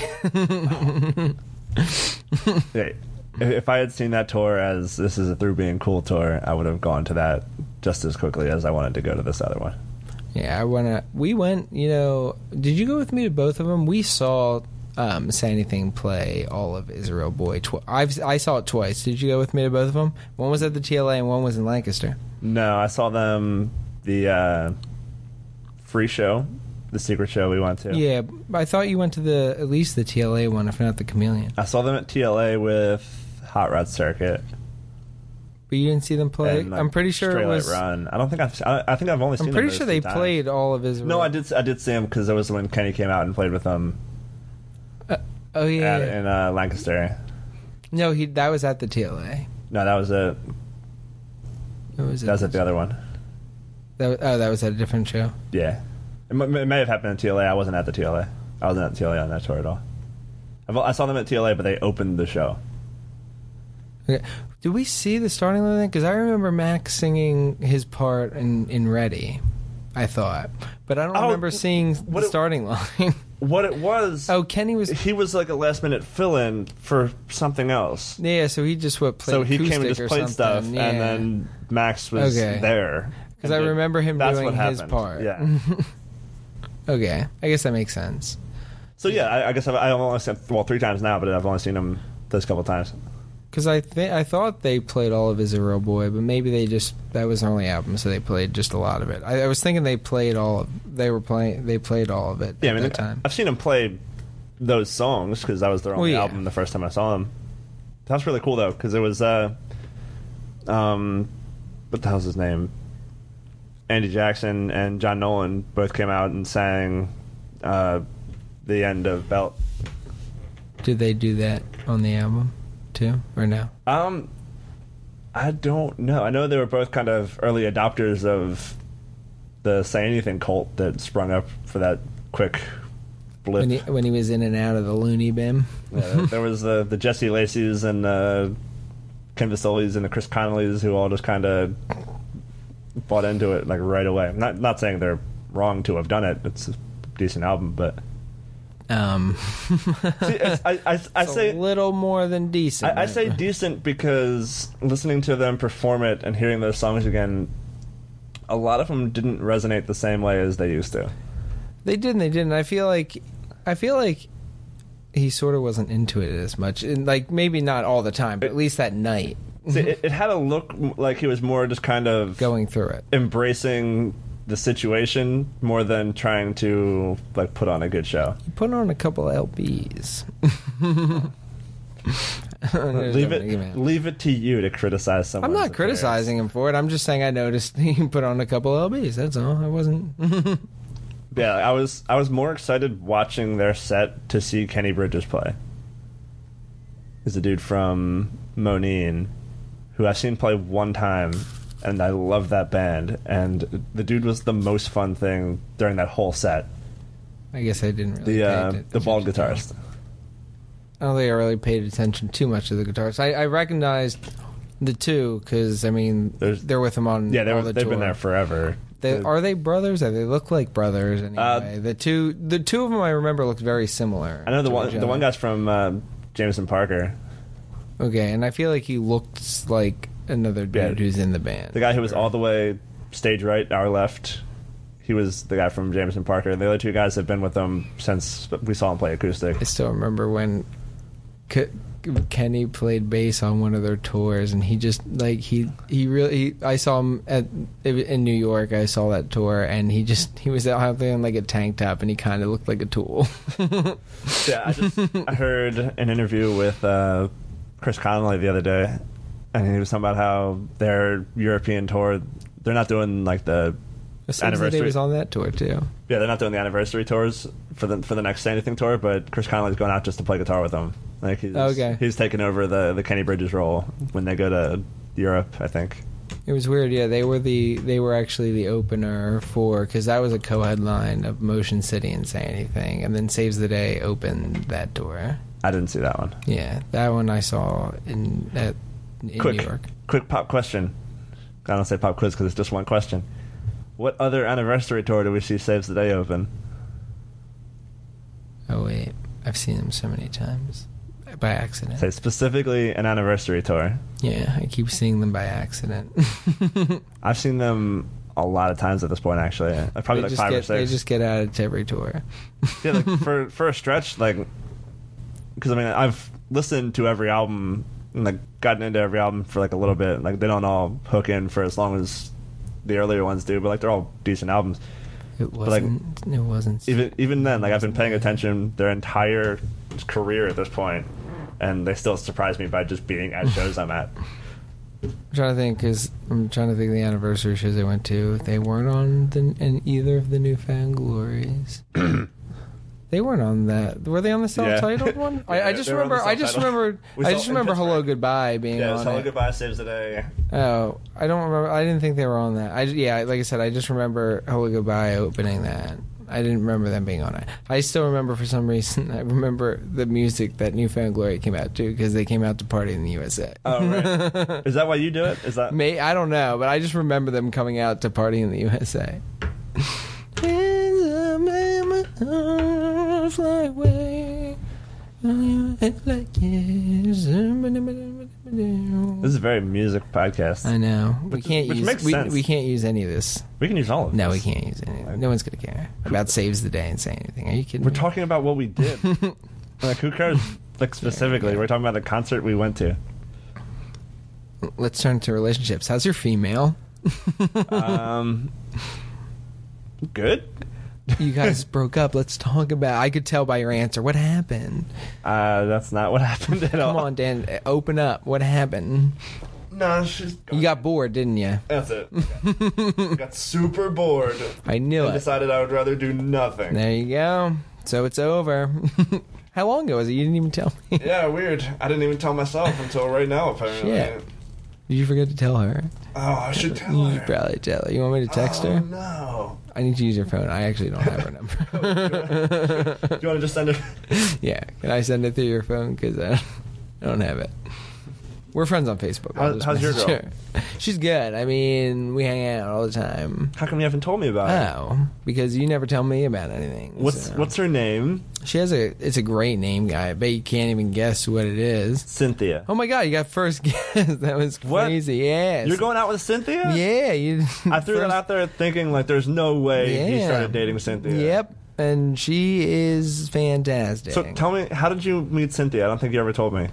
yeah, if I had seen that tour as this is a Through Being Cool tour, I would have gone to that just as quickly as I wanted to go to this other one. Yeah, we went, you know, did you go with me to both of them? We saw Say Anything play all of Is a Real Boy. I saw it twice. Did you go with me to both of them? One was at the TLA and one was in Lancaster. No, I saw them the free show, the secret show we went to. Yeah, I thought you went to at least the TLA one, if not the Chameleon. I saw them at TLA with Hot Rod Circuit. But you didn't see them play? And, like, I'm pretty sure it was. Straight Light Run. I don't think I think I've only seen I'm them pretty those sure few they times. played all of Is a Real. No, I did see them because it was when Kenny came out and played with them Oh yeah. in Lancaster. No, that was at the TLA. No, that was it. That was That was at the other one. that was at a different show. Yeah. It may have happened at TLA. I wasn't at the TLA. I wasn't at the TLA on that tour at all. I saw them at TLA, but they opened the show. Okay. Did we see the starting line? Because I remember Max singing his part in Ready, I thought. But I don't remember seeing the starting line. What it was... Oh, Kenny was... He was like a last-minute fill-in for something else. Yeah, so he just played So he came and acoustic just or played stuff, something. Yeah. and then Max was there. Because I remember him That's doing what his happened. part. Yeah. Okay, I guess that makes sense. So yeah, I guess I've only seen 3 times now, but I've only seen him those couple times. Because I thought they played all of Is a Real Boy, but maybe that was their only album, so they played just a lot of it. I was thinking they played all of it Yeah, at I mean, that time. I've seen them play those songs because that was their only album the first time I saw them. That was really cool though, because it was what the hell's his name? Andy Jackson and John Nolan both came out and sang the end of Belt. Did they do that on the album too, or no? I don't know. I know they were both kind of early adopters of the Say Anything cult that sprung up for that quick blip. When he was in and out of the loony bin. Yeah, there was the Jesse Lacey's and Ken Vasilles and the Chris Connollys who all just kind of bought into it like right away. I'm not saying they're wrong to have done it. It's a decent album, but see, I say a little more than decent. I say decent because listening to them perform it and hearing those songs again, a lot of them didn't resonate the same way as they used to. They didn't. I feel like he sort of wasn't into it as much, and like maybe not all the time, but at least that night. See, it had a look like he was more just kind of going through it, embracing the situation more than trying to like put on a good show. He put on a couple LBs. Leave it to you to criticize someone. I'm not criticizing him for it. I'm just saying I noticed he put on a couple LBs. That's all. I wasn't. Yeah, I was more excited watching their set to see Kenny Bridges play. He's a dude from Moneen, who I've seen play one time, and I love that band. And the dude was the most fun thing during that whole set. I guess I didn't really. The bald guitarist. I don't think I really paid attention too much to the guitars. I recognized the two because I mean they're with him on they've tour. been there forever. Are they brothers? They look like brothers anyway. The two of them I remember looked very similar. I know the one guy's from Jameson Parker. Okay, and I feel like he looks like another dude who's in the band. The guy who was all the way stage right, our left. He was the guy from Jameson Parker. The other two guys have been with them since we saw him play acoustic. I still remember when Kenny played bass on one of their tours, and he just like he really I saw him in New York. I saw that tour, and he was out there in like a tank top, and he kind of looked like a tool. Yeah, I heard an interview with Chris Connolly the other day, and he was talking about how their European tour, they're not doing like the anniversary. He was on that tour too. Yeah, they're not doing the anniversary tours for the next Say Anything tour, but Chris Connolly's going out just to play guitar with them. Like he's taking over the Kenny Bridges role when they go to Europe, I think. It was weird. Yeah, they were actually the opener for, because that was a co-headline of Motion City and Say Anything, and then Saves the Day opened that tour. I didn't see that one. Yeah, that one I saw in New York. Quick pop question. I don't say pop quiz because it's just one question. What other anniversary tour do we see Saves the Day open? Oh wait, I've seen them so many times by accident. Say specifically an anniversary tour. Yeah, I keep seeing them by accident. I've seen them a lot of times at this point. Actually, probably like 5 or 6. They just get added to every tour. Yeah, like for a stretch, like because I mean I've listened to every album and like gotten into every album for like a little bit. Like they don't all hook in for as long as the earlier ones do, but like they're all decent albums. It wasn't. Even then, like I've been paying attention their entire career at this point, and they still surprise me by just being at shows I'm at. I'm trying to think of the anniversary shows I went to. They weren't on in either of the Newfound Glories. They weren't on that. Were they on the self-titled one? Yeah, I just remember Hello Goodbye being on it. Hello Goodbye Saves the Day. Oh, I don't remember. I didn't think they were on that. Like I said, I just remember Hello Goodbye opening that. I didn't remember them being on it. I still remember, for some reason, I remember the music that Newfound Glory came out to, because they came out to Party in the USA. Oh, right. Is that why you do it? Is that? I don't know, but I just remember them coming out to Party in the USA. Fly away. Like yes. This is a very music podcast. I know. Which makes sense. We can't use any of this. We can use all of this. No, we can't use any of it. No one's going to care about Saves the Day and say anything. Are you kidding We're me? talking about what we did. Like, who cares? Like, specifically, we're talking about the concert we went to. Let's turn to relationships. How's your female? Good. You guys broke up. Let's talk about. I could tell by your answer. What happened? That's not what happened at all. Come on, Dan. Open up. What happened? No, she's. You got bored, didn't you? That's it. Got super bored. I knew And it. decided I would rather do nothing. There you go. So it's over. How long ago was it? You didn't even tell me. Yeah, weird. I didn't even tell myself until right now, apparently. Shit. Did you forget to tell her? Oh, I should tell You her. should probably tell her. You want me to text Oh, her? no. I need to use your phone. I actually don't have her number. Do you want to just send it? Yeah. Can I send it through your phone? Because I don't have it. We're friends on Facebook. I'll just How's your message girl? her. She's good. I mean, we hang out all the time. How come you haven't told me about it? Oh, because you never tell me about anything. so. What's her name? She has it's a great name, guy. I bet you can't even guess what it is. Cynthia. Oh my god, you got first guess. That was What? crazy. Yes. You're going out with Cynthia? Yeah, you. I threw that out there thinking, like, there's no way he Yeah. started dating Cynthia. Yep, and she is fantastic. So tell me, how did you meet Cynthia? I don't think you ever told me.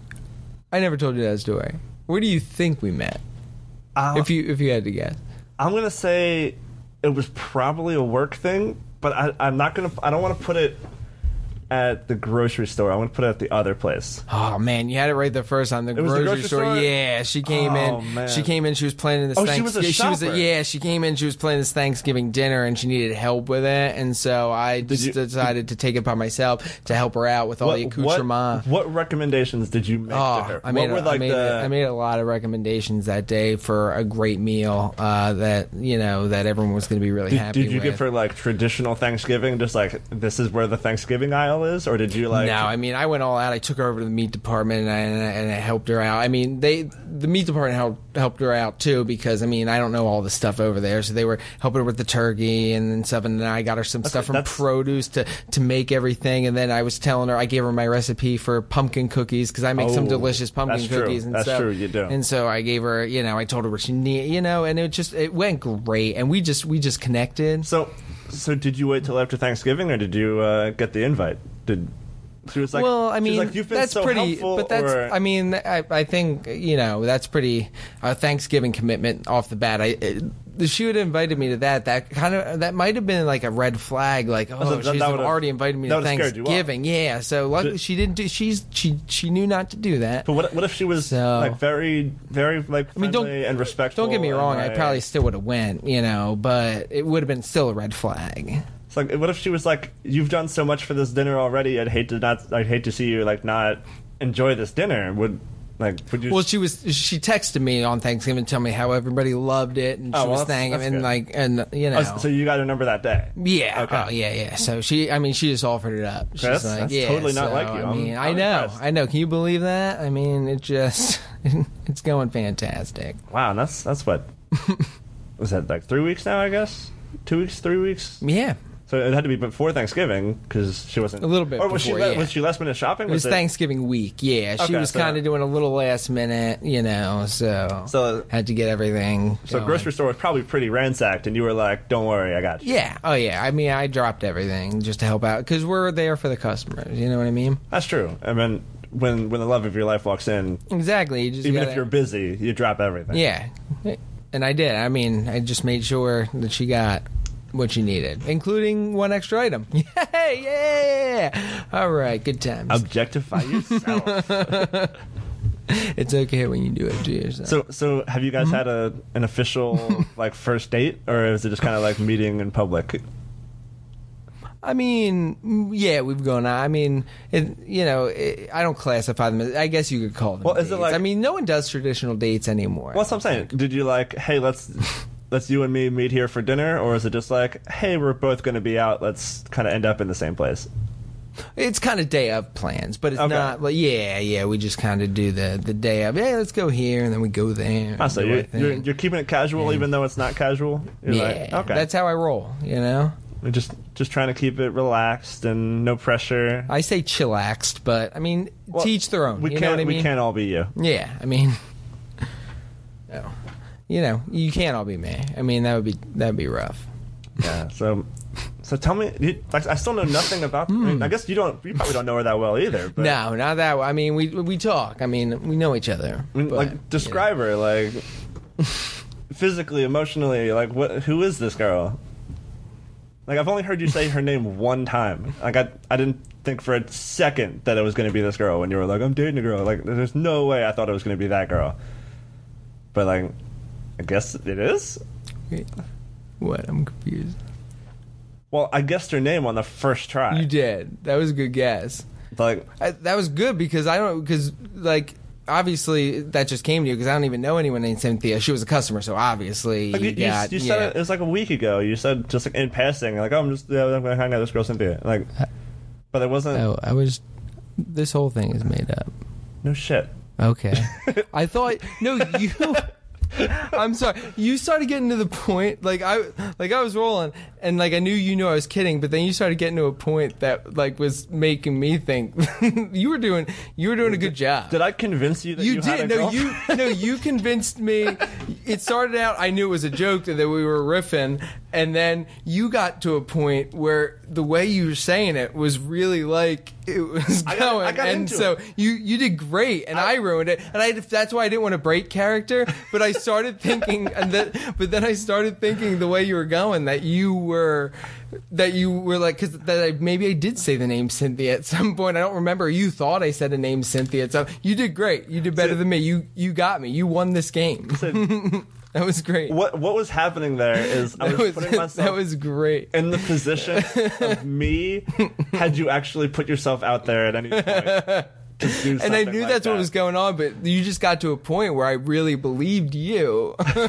I never told you that story. Where do you think we met? If you had to guess. I'm gonna say it was probably a work thing, but I'm not gonna. I don't want to put it at the grocery store. I want to put it at the other place. Oh man, you had it right the first time. The was the grocery grocery store? Yeah, she came Oh, in. man. She came in. She was planning this. Oh, she was a shopper. Yeah, she came in. She was planning this Thanksgiving dinner, and she needed help with it. And so I just decided to take it upon myself to help her out with all the accoutrement. What recommendations did you make to her? I made a lot of recommendations that day for a great meal that everyone was going to be really happy with. Did you give her like traditional Thanksgiving, just like this is where the Thanksgiving aisle is, or did you like? No, I mean I went all out. I took her over to the meat department and I helped her out. I mean the meat department helped her out too because I mean I don't know all the stuff over there, so they were helping her with the turkey and stuff. And then I got her some stuff from produce to make everything. And then I was telling her I gave her my recipe for pumpkin cookies because I make some delicious pumpkin cookies. And that's true, you do. And so I gave her, I told her what she needed, and it went great. And we just connected. So did you wait till after Thanksgiving, or did you get the invite? She was like, well, I mean, she was like, you've been that's so pretty. helpful, But that's, or... I mean, I think that's pretty Thanksgiving commitment off the bat. She would have invited me to that. That might have been like a red flag. Like, she's already invited me to Thanksgiving. Yeah, so luckily she didn't do. She knew not to do that. But what if she was like very, very like friendly and respectful? Don't get me wrong. I probably still would have went. But it would have been still a red flag. Like, what if she was like, "You've done so much for this dinner already. I'd hate to see you like not enjoy this dinner." Would you? Well, she texted me on Thanksgiving, telling me how everybody loved it, and she was thanking and so you got her number that day. Yeah. Okay. Oh, yeah. So she just offered it up. She's that's totally not like you. I mean, I know. Can you believe that? I mean, it's going fantastic. Wow, that's what was that like 3 weeks now? I guess 2 weeks, 3 weeks. Yeah. So it had to be before Thanksgiving because she wasn't a little bit. Or was before, was she last minute shopping? It was Thanksgiving week. Yeah, she was kind of doing a little last minute, So had to get everything. So going. Grocery store was probably pretty ransacked, and you were like, "Don't worry, I got you." Yeah. Oh yeah. I mean, I dropped everything just to help out because we're there for the customers. You know what I mean? That's true. I mean, when the love of your life walks in, exactly. You just if you're busy, you drop everything. Yeah, and I did. I mean, I just made sure that she got what she needed, including one extra item. Yeah. All right, good times. Objectify yourself. It's okay when you do it to yourself. So have you guys had an official like first date, or is it just kind of like meeting in public? I mean, yeah, we've gone out. I mean, I don't classify them as, I guess you could call them dates. Is it like, I mean, no one does traditional dates anymore. Well, that's what I'm saying. Did you like, hey, let's you and me meet here for dinner, or is it just like, hey, we're both going to be out, let's kind of end up in the same place? It's kind of day of plans, but it's not like, we just kind of do the day of, hey, let's go here, and then we go there. So you're keeping it casual, even though it's not casual? You're okay. That's how I roll, We're just trying to keep it relaxed and no pressure. I say chillaxed, but I mean, to each their own. You know what I mean? We can't all be you. Yeah, I mean, no. You know, you can't all be me. I mean, that'd be rough. Yeah. So tell me, I still know nothing about. I mean, I guess you probably don't know her that well either. But, No, not that. I mean, we talk. I mean, we know each other. I mean, but, like, describe her, like, physically, emotionally. Like, who is this girl? Like, I've only heard you say her name one time. Like, I didn't think for a second that it was going to be this girl when you were like, I'm dating a girl. Like, there's no way I thought it was going to be that girl. But, like, I guess it is? Wait, what? I'm confused. Well, I guessed her name on the first try. You did. That was a good guess. Like, That was good because like, obviously that just came to you because I don't even know anyone named Cynthia. She was a customer, so obviously like you said it was like a week ago. You said just like in passing, like, oh, I'm going to hang out with this girl Cynthia. Like, but it wasn't. Oh, this whole thing is made up. No shit. Okay. I thought you. I'm sorry. You started getting to the point, like I was rolling, and like I knew I was kidding, but then you started getting to a point that like was making me think you were doing a good job. Did I convince you that you did? had a girl? You convinced me. It started out, I knew it was a joke and that we were riffing, and then you got to a point where the way you were saying it was really like it was going, I got and into so it. you did great, and I ruined it, and that's why I didn't want to break character, but I started thinking, but then I started thinking the way you were going that you were like, because maybe I did say the name Cynthia at some point. I don't remember. You thought I said the name Cynthia, so you did great. You did better than me. You got me. You won this game. That was great. What was happening there is I was putting myself that was great. in the position of me had you actually put yourself out there at any point to do something. And I knew like that's that. what was going on, but you just got to a point where I really believed you.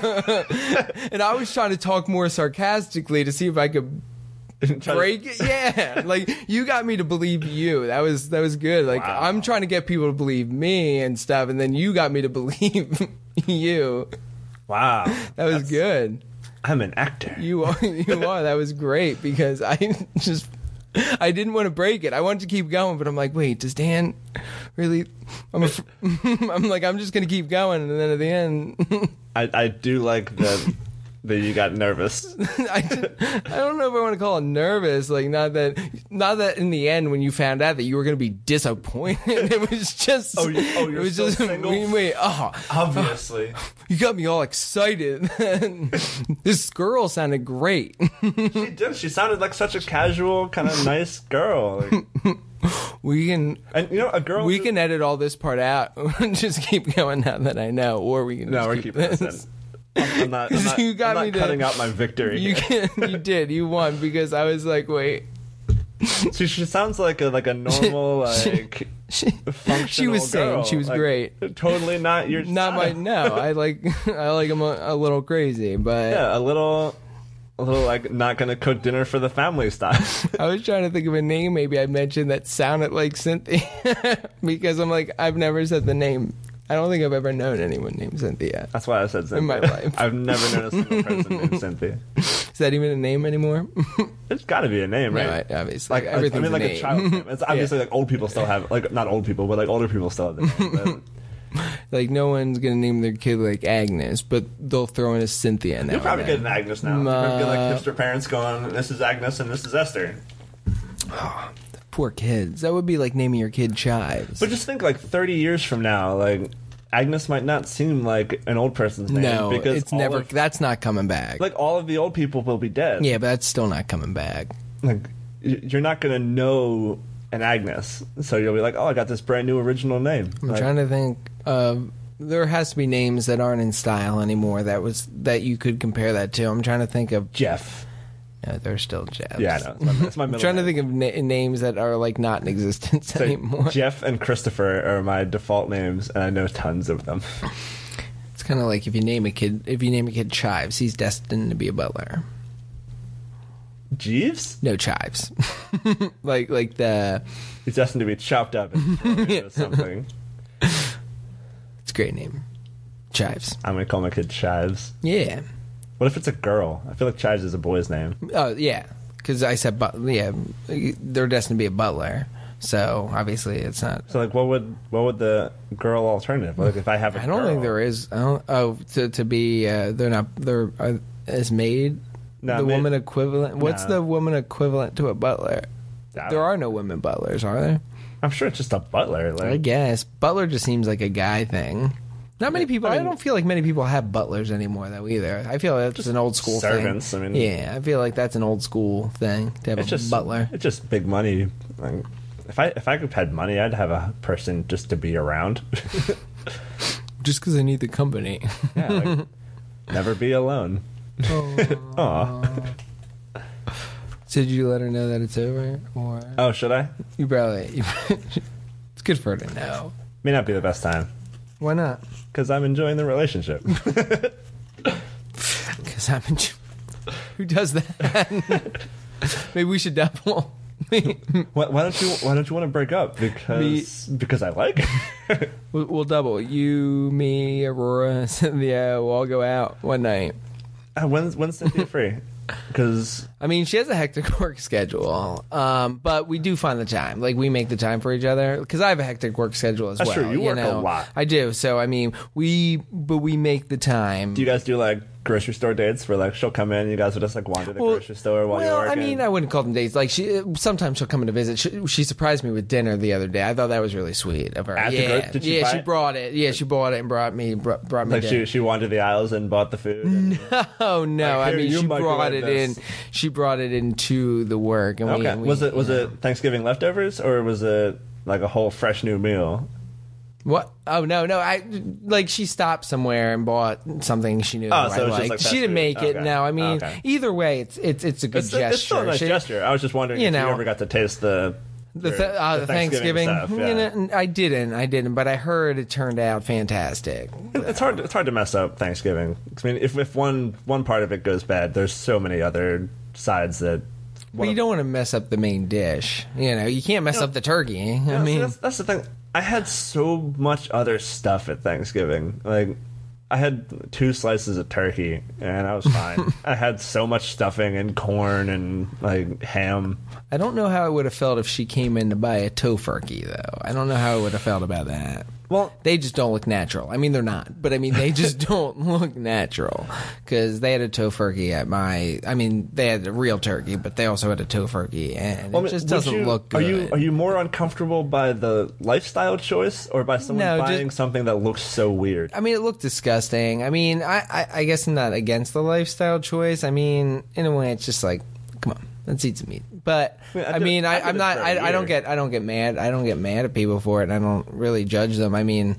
And I was trying to talk more sarcastically to see if I could break it. Yeah, like you got me to believe you. That was good. Like, wow. I'm trying to get people to believe me and stuff, and then you got me to believe you. Wow, That was good. I'm an actor. You are. That was great because I didn't want to break it. I wanted to keep going, but I'm like, wait, does Dan really? I'm like, I'm just gonna keep going, and then at the end, I do like that you got nervous. I don't know if I want to call it nervous. Like, not that in the end when you found out that you were gonna be disappointed. It was just. You're it was still just single? wait. Obviously, You got me all excited. This girl sounded great. she did. She sounded like such a casual, kind of nice girl. Like, We can. and a girl. We can edit all this part out. Just keep going now that I know, or we can. No, just we're keep keeping this in. I'm not You got I'm me not to- cutting out my victory. You did. You won because I was like, wait. She sounds like a normal like functional She was sane. girl. She was Like, great. Totally not your Not my. style. No, I like him a little crazy, but Yeah, a little like not gonna cook dinner for the family style. I was trying to think of a name. Maybe I mentioned that sounded like Cynthia because I'm like, I've never said the name. I don't think I've ever known anyone named Cynthia. That's why I said Cynthia. In my life. I've never known a single person named Cynthia. Is that even a name anymore? It's got to be a name, right? No, obviously. Like Everything's I mean, like a name. a child's name. It's obviously like old people still have like not old people, but like older people still have the name. But Like, no one's gonna name their kid like Agnes, but they'll throw in a Cynthia now. you'll probably and get then. an Agnes now. You'll get like hipster parents going, "This is Agnes and this is Esther." Poor kids. That would be like naming your kid Chives. But just think, like 30 years from now, like Agnes might not seem like an old person's name. No, because it's all never. of- That's not coming back. like all of the old people will be dead. Yeah, but that's still not coming back. Like you're not gonna know an Agnes, so you'll be like, "Oh, I got this brand new original name." I'm Like, trying to think of. There has to be names that aren't in style anymore. That you could compare that to. I'm trying to think of. Jeff. No, they're still Jeffs. Yeah, I know. It's my I'm middle trying to name. think of names that are like not in existence So anymore. Jeff and Christopher are my default names, and I know tons of them. It's kind of like if you name a kid Chives, he's destined to be a butler. Jeeves? No Chives. like the. He's destined to be chopped up and thrown into something. It's a great name. Chives. I'm gonna call my kid Chives. Yeah. What if it's a girl? I feel like Chives is a boy's name. Oh yeah. because I said, yeah, they're destined to be a butler. So obviously it's not. So like, what would the girl alternative? Like, if I have a I don't girl, think there is. To be they're as maid. No, The woman equivalent. What's No. the woman equivalent to a butler? There are no women butlers, are there? I'm sure it's just a butler. Like, I guess butler just seems like a guy thing. Not many people. I don't feel like many people have butlers anymore, though. Either I feel like that's an old school servants, thing. I mean, yeah, I feel like that's an old school thing to have it's a just butler. It's just big money. Like, if I had money, I'd have a person just to be around. Just because I need the company. Yeah, like, never be alone. Aw. So did you let her know that it's over, or Oh, should I? you probably? It's good for her to know. May not be the best time Why not? because I'm enjoying the relationship. Because I'm. Who does that? Maybe we should double. Why don't you want to break up? Because I like it. We'll double. You, me, Aurora, Cynthia. We'll all go out one night. When's Cynthia free? Because I mean, she has a hectic work schedule, but we do find the time. Like, we make the time for each other because I have a hectic work schedule as That's well. true. You work a lot. I do. So I mean, we make the time. do you guys do like grocery store dates where like she'll come in, you guys would just like wander the grocery store while you're well, working? I mean, I wouldn't call them dates. Like, sometimes she'll come in to visit. She surprised me with dinner the other day. I thought that was really sweet of her. At the did she buy she it? brought it. Yeah, she bought it and brought me like dinner. she wandered the aisles and bought the food. And, Oh no! Like, I here, mean, you she brought microwave it this. in. She brought it into the work. And okay, we, was it Thanksgiving leftovers or was it like a whole fresh new meal? What? Oh no! I like she stopped somewhere and bought something she knew Oh, I so it was just liked. like She fast didn't food. make it. Okay. No, I mean, Okay. either way, it's a good gesture. It's still a nice gesture. I was just wondering You if know, you ever got to taste the Thanksgiving. stuff. Yeah. You know, I didn't, but I heard it turned out fantastic. It's hard to mess up Thanksgiving. I mean, if one part of it goes bad, there's so many other sides that. But you don't want to mess up the main dish. You know, you can't mess up the turkey. I mean, that's the thing. I had so much other stuff at Thanksgiving. Like, I had 2 slices of turkey, and I was fine. I had so much stuffing and corn and like ham. I don't know how I would have felt if she came in to buy a tofurkey, though. I don't know how I would have felt about that. Well, They just don't look natural. I mean, they're not, but I mean, they just don't look natural because they had a tofurkey at my. I mean, they had a real turkey, but they also had a tofurkey, and it just doesn't look good. Are you more uncomfortable by the lifestyle choice or by someone No, buying something that looks so weird? I mean, it looked disgusting. I mean, I guess I'm not against the lifestyle choice. I mean, in a way, it's just like, come on, let's eat some meat. But I did I'm it not. for a I don't year. get mad. I don't get mad at people for it. And I don't really judge them. I mean,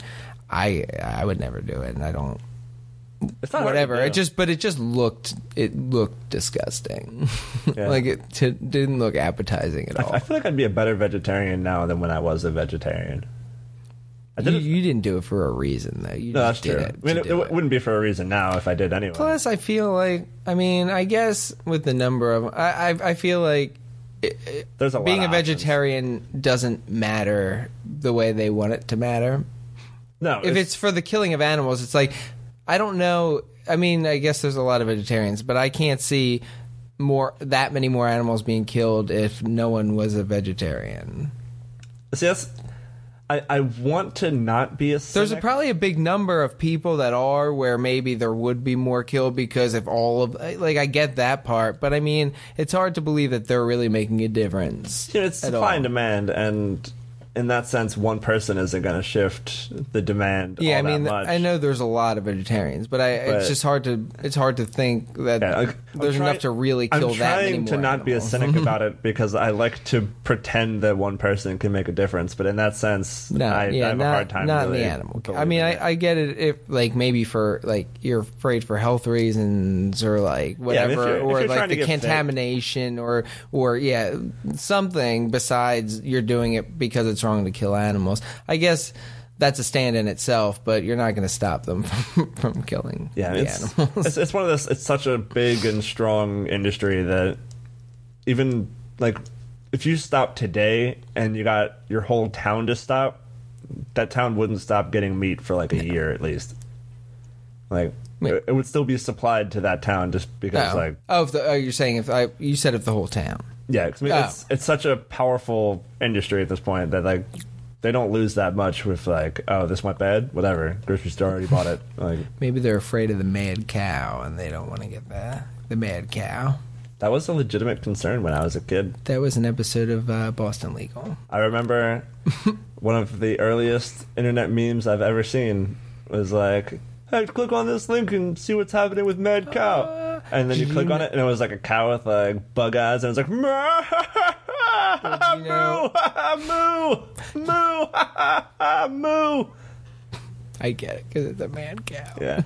I would never do it, and I don't. It's not hard to Whatever. do. It just looked disgusting. Yeah. Like didn't look appetizing at all. I feel like I'd be a better vegetarian now than when I was a vegetarian. I did it. You didn't do it for a reason, though. You No, that's just did true. it. I mean, to it do it. wouldn't be for a reason now if I did anyway. Plus, I feel like, I mean, I guess with the number of, I feel like There's a lot being of a vegetarian doesn't matter the way they want it to matter. no, If it's for the killing of animals, it's like, I don't know. I mean, I guess there's a lot of vegetarians, but I can't see that many more animals being killed if no one was a vegetarian. see, that's. I want to not be a cynic. There's probably a big number of people that are where maybe there would be more killed because if all of I get that part, but I mean it's hard to believe that they're really making a difference. You know, it's at supply all. and demand, and in that sense, one person isn't going to shift the demand. Yeah, all I mean that much. I know there's a lot of vegetarians, but it's just hard to think that there's enough to really kill I'm that many trying more to not be a animals. cynic about it because I like to pretend that one person can make a difference, but in that sense, I have a hard time. Not really in the animal. I believing mean, it. I get it if like maybe for like you're afraid for health reasons or like whatever, if or you're like trying to the get fit. contamination or something besides you're doing it because it's wrong to kill animals. I guess that's a stand in itself, but you're not going to stop them from killing the animals. It's one of those. It's such a big and strong industry that even like if you stop today and you got your whole town to stop, that town wouldn't stop getting meat for like a year at least. Like It would still be supplied to that town just because, you're saying you said of the whole town. Yeah, 'cause it's such a powerful industry at this point that like they don't lose that much with like, oh, this went bad, whatever. Grocery store already bought it. Like maybe they're afraid of the mad cow and they don't want to get the mad cow. That was a legitimate concern when I was a kid. That was an episode of Boston Legal. I remember one of the earliest internet memes I've ever seen was like, hey, click on this link and see what's happening with Mad Cow. And then you click on it, and it was like a cow with like bug eyes, and it was like, moo, moo, moo. I get it, because it's a mad cow. Yeah.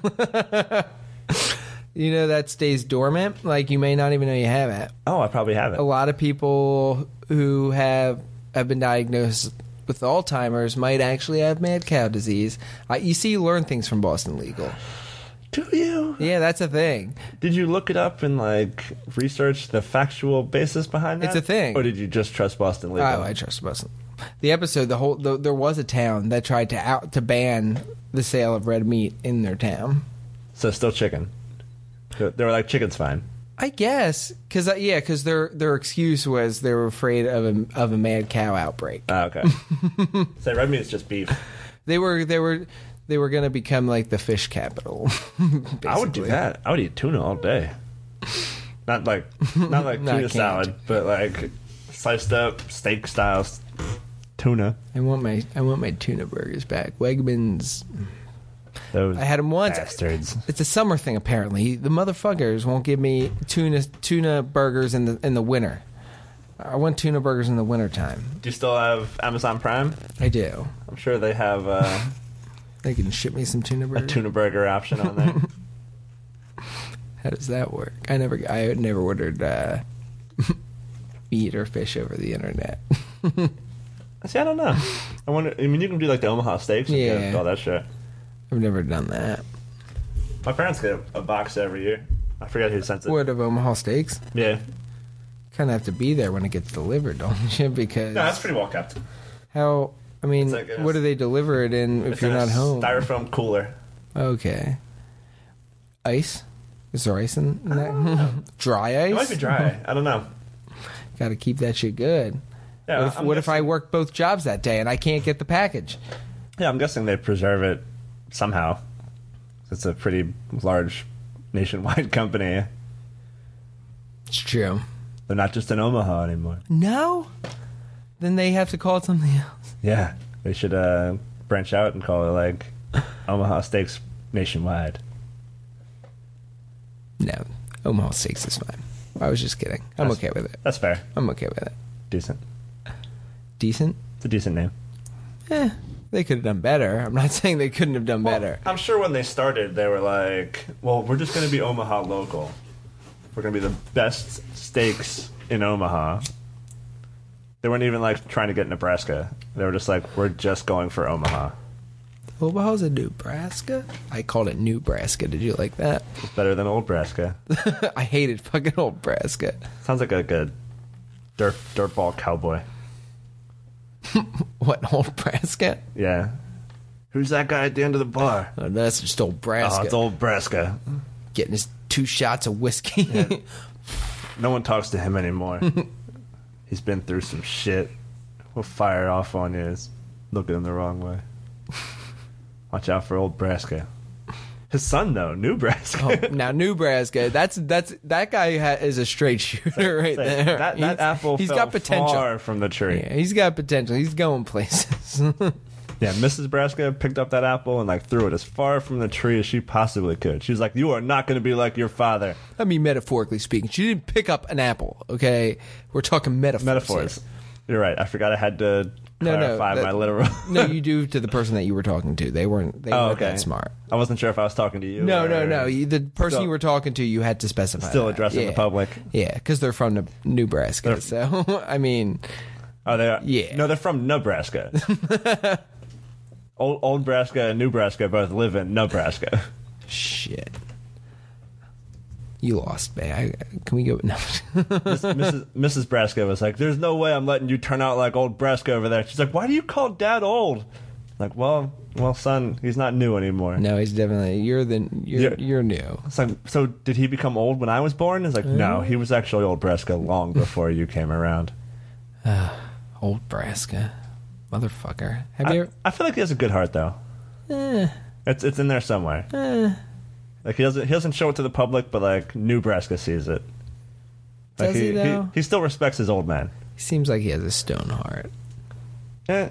You know that stays dormant? Like, you may not even know you have it. Oh, I probably have it. A lot of people who have been diagnosed with Alzheimer's might actually have mad cow disease. You learn things from Boston Legal. Do you? Yeah, that's a thing. Did you look it up and like research the factual basis behind that? It's a thing. Or did you just trust Boston Legal? Oh, I trust Boston. The episode, there was a town that tried to ban the sale of red meat in their town. So still chicken. They were like, chicken's fine. I guess, because their excuse was they were afraid of a mad cow outbreak. Oh, okay. So red meat's just beef. They were going to become like the fish capital. I would do that. I would eat tuna all day. Not like tuna salad, but like sliced up steak style tuna. I want my tuna burgers back. Wegmans. Those I had them once. bastards. It's a summer thing apparently. The motherfuckers won't give me tuna burgers in the winter. I want tuna burgers in the wintertime. Do you still have Amazon Prime? I do. I'm sure they have They can ship me some tuna burgers. a tuna burger option on there. How does that work? I never ordered meat or fish over the internet. See, I don't know. I wonder. I mean, you can do like the Omaha steaks and get all that shit. I've never done that. My parents get a box every year. I forget who sent it. What, of Omaha steaks? Yeah. Kind of have to be there when it gets delivered, don't you? Because no, that's pretty well kept. How? I mean, like what do they deliver it in if you're not home? Styrofoam cooler. Okay. Ice? Is there ice in that? Dry ice? It might be dry. I don't know. Got to keep that shit good. Yeah. What if I work both jobs that day and I can't get the package? Yeah, I'm guessing they preserve it somehow. It's a pretty large nationwide company. It's true. They're not just in Omaha anymore. No? Then they have to call it something else. Yeah, they should branch out and call it like Omaha Steaks Nationwide. No, Omaha Steaks is fine. I was just kidding. I'm okay with it. That's fair. I'm okay with it. Decent. Decent? It's a decent name. They could have done better. I'm not saying they couldn't have done better. I'm sure when they started, they were like, well, we're just going to be Omaha local. We're going to be the best steaks in Omaha. They weren't even like trying to get Nebraska. They were just like, we're just going for Omaha. Omaha's in Nebraska? I called it Nebraska. Did you like that? It's better than Old Nebraska. I hated fucking Old Nebraska. Sounds like a good dirtball cowboy. What, Old Nebraska? Yeah. Who's that guy at the end of the bar? Oh, that's just Old Nebraska. Oh, it's Old Nebraska. Getting his 2 shots of whiskey. Yeah. No one talks to him anymore. He's been through some shit. We'll fire off on you. Look at him the wrong way. Watch out for Old Nebraska. His son, though, Nebraska. Oh, now Nebraska, that guy is a straight shooter right there. That apple he's fell got potential. Far from the tree. Yeah, he's got potential. He's going places. Yeah, Mrs. Nebraska picked up that apple and like threw it as far from the tree as she possibly could. She was like, "You are not going to be like your father." I mean, metaphorically speaking, she didn't pick up an apple. Okay, we're talking metaphors. Here. You're right. I forgot I had to clarify my literal. No, you do to the person that you were talking to. They weren't that smart. I wasn't sure if I was talking to you. No. The person you were talking to, you had to specify. Still addressing the public. Yeah, because they're from Nebraska. So, I mean. Oh, they are? Yeah. No, they're from Nebraska. Old Nebraska and Nebraska both live in Nebraska. Shit. You lost, man. Can we go? No. Mrs. Nebraska was like, "There's no way I'm letting you turn out like Old Nebraska over there." She's like, "Why do you call Dad old?" Like, well, son, he's not new anymore. No, he's definitely you're new. It's like, so did he become old when I was born? It's like, no, he was actually old Breska long before you came around. Old Braska, motherfucker. Have you ever? I feel like he has a good heart though. It's in there somewhere. Like he doesn't show it to the public, but like New Braska sees it. Like Does he though? He still respects his old man. He seems like he has a stone heart. Yeah,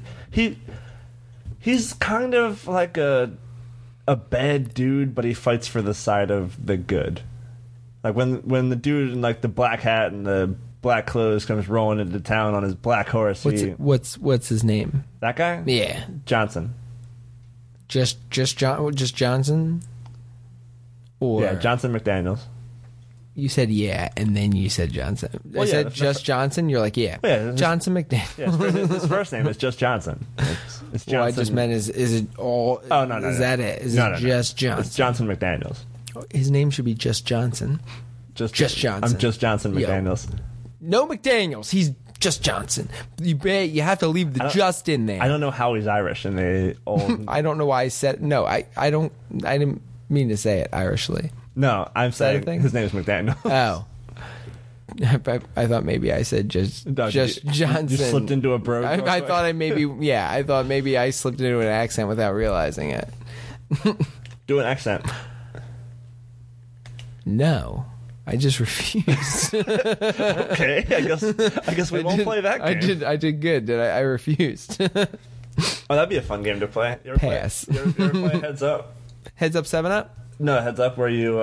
he's kind of like a bad dude, but he fights for the side of the good. Like when the dude in like the black hat and the black clothes comes rolling into town on his black horse. What's his name? That guy? Yeah, Johnson. Just Johnson. Or Yeah, Johnson McDaniels. You said yeah, and then you said Johnson. Well, I yeah, said that's just Johnson. You're like yeah, Yeah, Johnson McDaniel. Yeah, his first name is just Johnson. It's Johnson. Well, I just meant is it all? Oh no, Is that it? Is No, it just Johnson? It's Johnson McDaniels. His name should be just Johnson. Just Johnson. I'm just Johnson McDaniels. No McDaniels. He's just Johnson. You have to leave the just in there. I don't know how he's Irish in the old. I don't know why I said no. I didn't mean to say it Irishly. No, I'm saying thing? his name is McDaniel. Oh. I thought maybe I said just Johnson. You slipped into a brogue. I thought I thought maybe I slipped into an accent without realizing it. Do an accent. No, I just refused. Okay, I guess we won't play that game. I did good. I refused. Oh, that'd be a fun game to play. You ever Pass. You ever play Heads Up? Heads Up 7-Up? No, Heads Up where you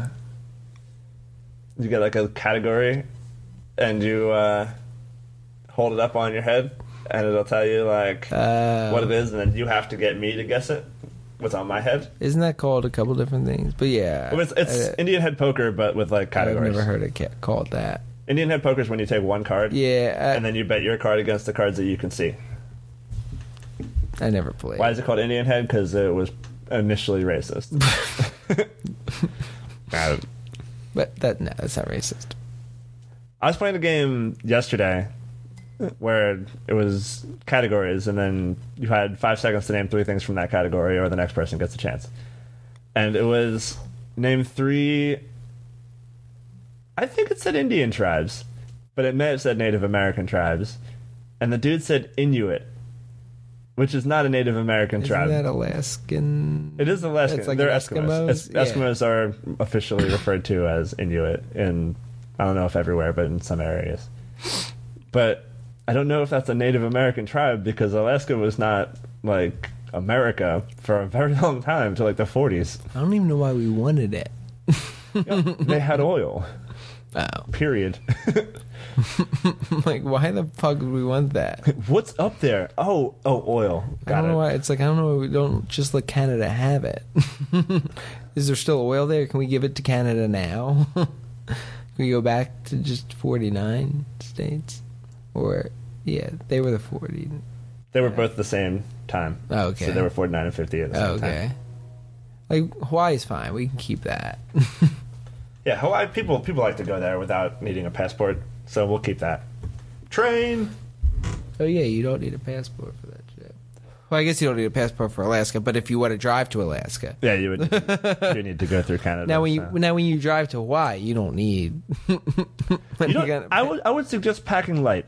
get like a category and you hold it up on your head and it'll tell you like what it is, and then you have to get me to guess it. What's on my head? Isn't that called a couple different things? But yeah, well, it's Indian head poker, but with like categories. I've never heard it called that. Indian head poker is when you take one card, and then you bet your card against the cards that you can see. I never played. Why is it called Indian head? Because it was initially racist. But that's not racist. I was playing a game yesterday where it was categories, and then you had 5 seconds to name 3 things from that category, or the next person gets a chance. And it was name 3. I think it said Indian tribes, but it may have said Native American tribes. And the dude said Inuit, which is not a Native American tribe. Isn't that Alaskan? It is Alaskan. It's like They're Eskimos. Eskimos are officially referred to as Inuit in, I don't know if everywhere, but in some areas. But I don't know if that's a Native American tribe, because Alaska was not like America for a very long time, till like the 40s. I don't even know why we wanted it. Yeah, they had oil. Oh. Period. Like, why the fuck would we want that? What's up there? Oh, oil. I don't know why. It's like, I don't know why we don't just let Canada have it. Is there still oil there? Can we give it to Canada now? Can we go back to just 49 states? Or, yeah, they were the 40. They were both the same time. Oh, okay. So they were 49 and 50 at the same time. Like, Hawaii's fine. We can keep that. Yeah, Hawaii, people like to go there without needing a passport, so we'll keep that. Train! Oh, yeah, you don't need a passport for that shit. Well, I guess you don't need a passport for Alaska, but if you want to drive to Alaska. Yeah, you would you need to go through Canada. Now, when you drive to Hawaii, you don't need... I would suggest packing light.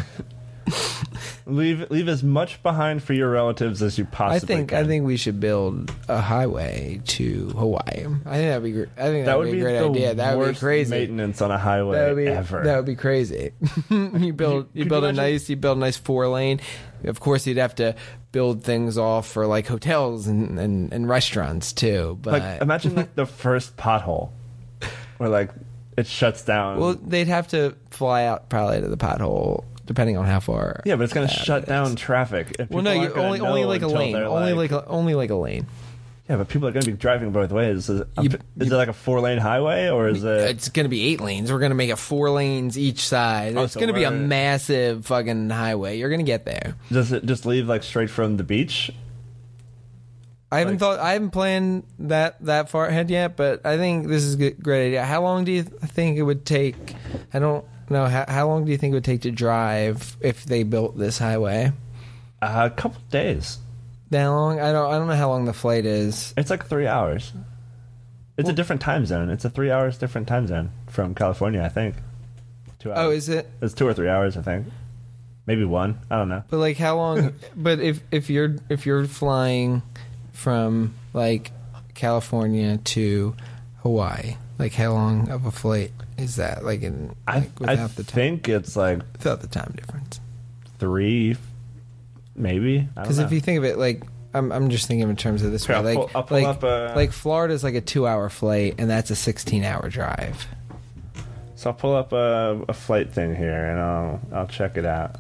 Leave as much behind for your relatives as you possibly can. I think we should build a highway to Hawaii. I think that'd be great. I think that would be a great idea. That would be crazy. Maintenance on a highway ever. That would be crazy. you build a nice 4-lane. Of course, you'd have to build things off for like hotels and restaurants too. But like, imagine like the first pothole where like it shuts down. Well, they'd have to fly out probably to the pothole, depending on how far. Yeah, but it's going to shut down traffic. Well, no, only like a lane. Only like a lane. Yeah, but people are going to be driving both ways. Is it like a 4-lane highway, or is it? It's going to be 8 lanes. We're going to make it 4 lanes each side. It's going to be a massive fucking highway. You're going to get there. Does it just leave like straight from the beach? I haven't planned that far ahead yet, but I think this is a great idea. How long do you think it would take? I don't know. How long do you think it would take to drive if they built this highway? A couple days. That long? I don't know how long the flight is. It's like 3 hours. It's a different time zone. It's a 3 hours different time zone from California, I think. 2 hours. Oh, is it? It's 2 or 3 hours, I think. Maybe 1. I don't know. But like, how long? But if you're flying from like California to Hawaii, like how long of a flight is that? Like I think it's like without the time difference. 3, maybe. Because if you think of it, like I'm just thinking in terms of this way, like I'll pull up like Florida's like a 2-hour flight, and that's a 16-hour drive. So I'll pull up a flight thing here, and I'll check it out.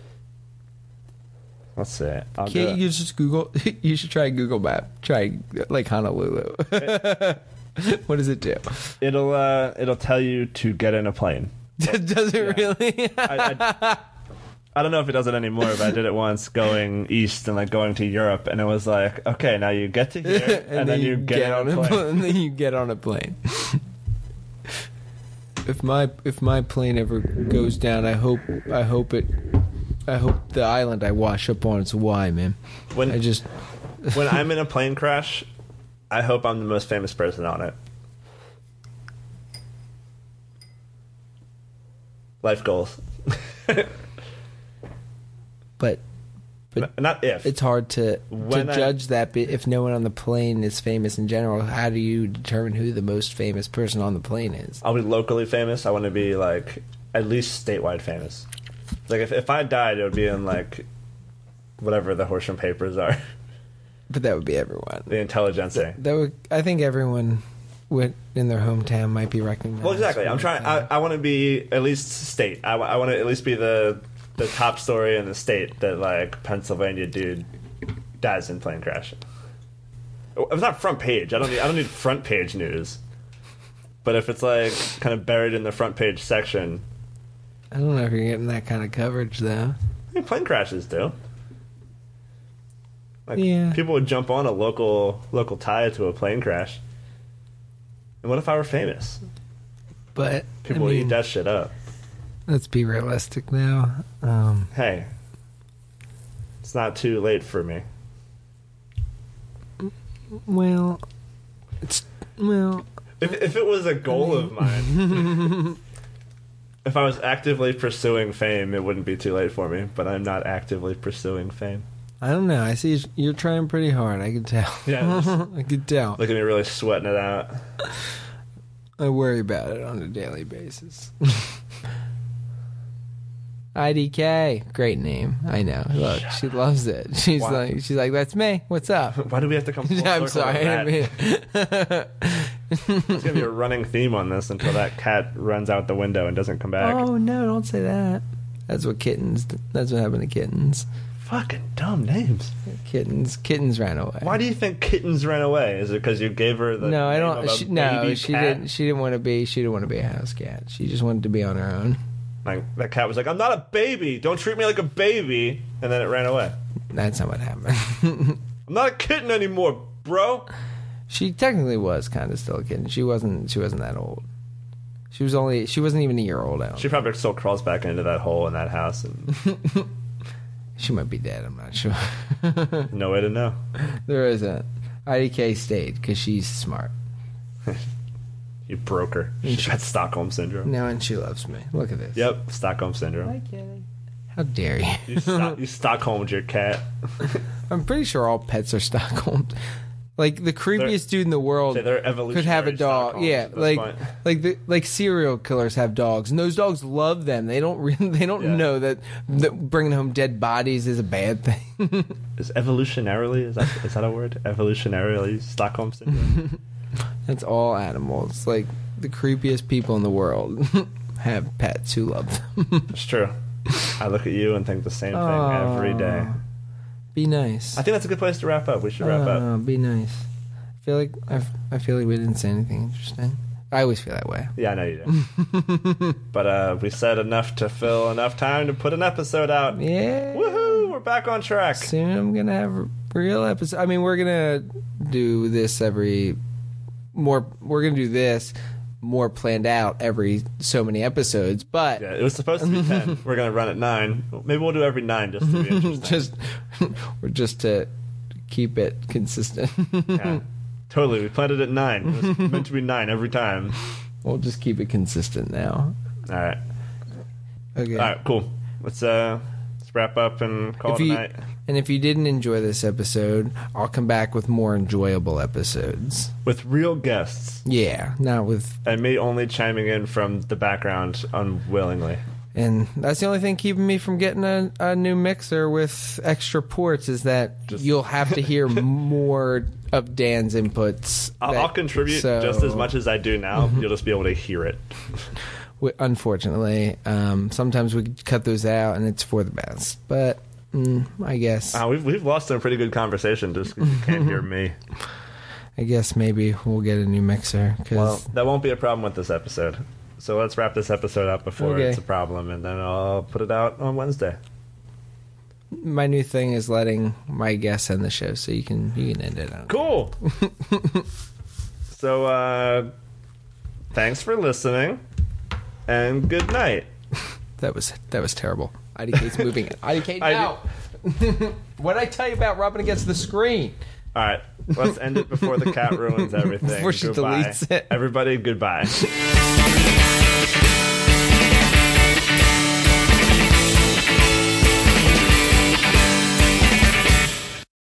Let's see. Can't you just Google? You should try Google Map. Try like Honolulu. What does it do? It'll tell you to get in a plane. Does it really? I don't know if it does it anymore, but I did it once going east and like going to Europe, and it was like, okay, now you get to here, and then you get on a plane. And then you get on a plane. If my plane ever goes down, I hope the island I wash up on is Hawaii, man. When I'm in a plane crash, I hope I'm the most famous person on it. Life goals. But not if. It's hard to judge that if no one on the plane is famous in general. How do you determine who the most famous person on the plane is? I'll be locally famous. I want to be like at least statewide famous. Like if I died, it would be in like whatever the Horsham papers are. But that would be everyone. The intelligentsia. That would. I think everyone in their hometown might be recognized. Well, exactly. I'm trying. I want to be at least state. I want to at least be the top story in the state that like Pennsylvania dude dies in plane crash. It's not front page. I don't need front page news. But if it's like kind of buried in the front page section, I don't know if you're getting that kind of coverage though. I mean, plane crashes do. Like yeah. People would jump on a local tie to a plane crash. And what if I were famous? But people would eat that shit up. Let's be realistic now. Hey, it's not too late for me. Well, if it was a goal of mine, if I was actively pursuing fame, it wouldn't be too late for me. But I'm not actively pursuing fame. I don't know. I see you're trying pretty hard. I can tell. Yeah, I can tell. Look at me really sweating it out. I worry about it on a daily basis. IDK, great name. I know. Look, she loves it. She's like, that's me. What's up? Why do we have to come? I'm sorry. There's gonna be a running theme on this until that cat runs out the window and doesn't come back. Oh no! Don't say that. That's what happened to kittens. Fucking dumb names. Kittens ran away. Why do you think kittens ran away? Is it because you gave her the no? I name don't. Of a She baby cat? didn't. She didn't want to be. She didn't want to be a house cat. She just wanted to be on her own. Like that cat was like, "I'm not a baby. Don't treat me like a baby," and then it ran away. That's not what happened. I'm not a kitten anymore, bro. She technically was kind of still a kitten. She wasn't that old. She wasn't even a year old. She probably still crawls back into that hole in that house. And she might be dead. I'm not sure. No way to know. There isn't. IDK stayed because she's smart. You broke her. She got Stockholm Syndrome. No, and she loves me. Look at this. Yep, Stockholm Syndrome. Hi, Kitty. How dare you? You Stockholmed your cat. I'm pretty sure all pets are Stockholmed. Like the creepiest dude in the world could have a dog. Yeah, like serial killers have dogs, and those dogs love them. They don't know that bringing home dead bodies is a bad thing. Is evolutionarily is that a word? Evolutionarily Stockholm Syndrome. That's all animals. Like the creepiest people in the world have pets who love them. It's true. I look at you and think the same thing every day. Be nice. I think that's a good place to wrap up. We should wrap up. Be nice. I feel like we didn't say anything interesting. I always feel that way. Yeah, I know you do. But we said enough to fill enough time to put an episode out. Yeah. Woohoo! We're back on track. Soon I'm gonna have a real episode. I mean, we're gonna do this We're gonna do this more planned out every so many episodes, but yeah, it was supposed to be 10. We're gonna run at 9. Maybe we'll do every 9 just to be interesting. just to keep it consistent. Yeah. Totally. We planned it at 9. It was meant to be 9 every time. We'll just keep it consistent now. All right. Okay. All right, cool. Let's wrap up and call it a night. And if you didn't enjoy this episode, I'll come back with more enjoyable episodes. With real guests. Yeah, not with... And me only chiming in from the background unwillingly. And that's the only thing keeping me from getting a new mixer with extra ports is that you'll have to hear more of Dan's inputs. I'll contribute just as much as I do now. You'll just be able to hear it. Unfortunately, sometimes we cut those out and it's for the best. But I guess... We've lost some pretty good conversation just because you can't hear me. I guess maybe we'll get a new mixer. Well, that won't be a problem with this episode. So let's wrap this episode up before Okay. it's a problem, and then I'll put it out on Wednesday. My new thing is letting my guests end the show, so you can end it out. Cool. So, thanks for listening, and good night. That was terrible. IDK's moving it. IDK now. What did I tell you about rubbing against the screen? All right, let's end it before the cat ruins everything. Before she Goodbye. deletes it. Everybody, goodbye.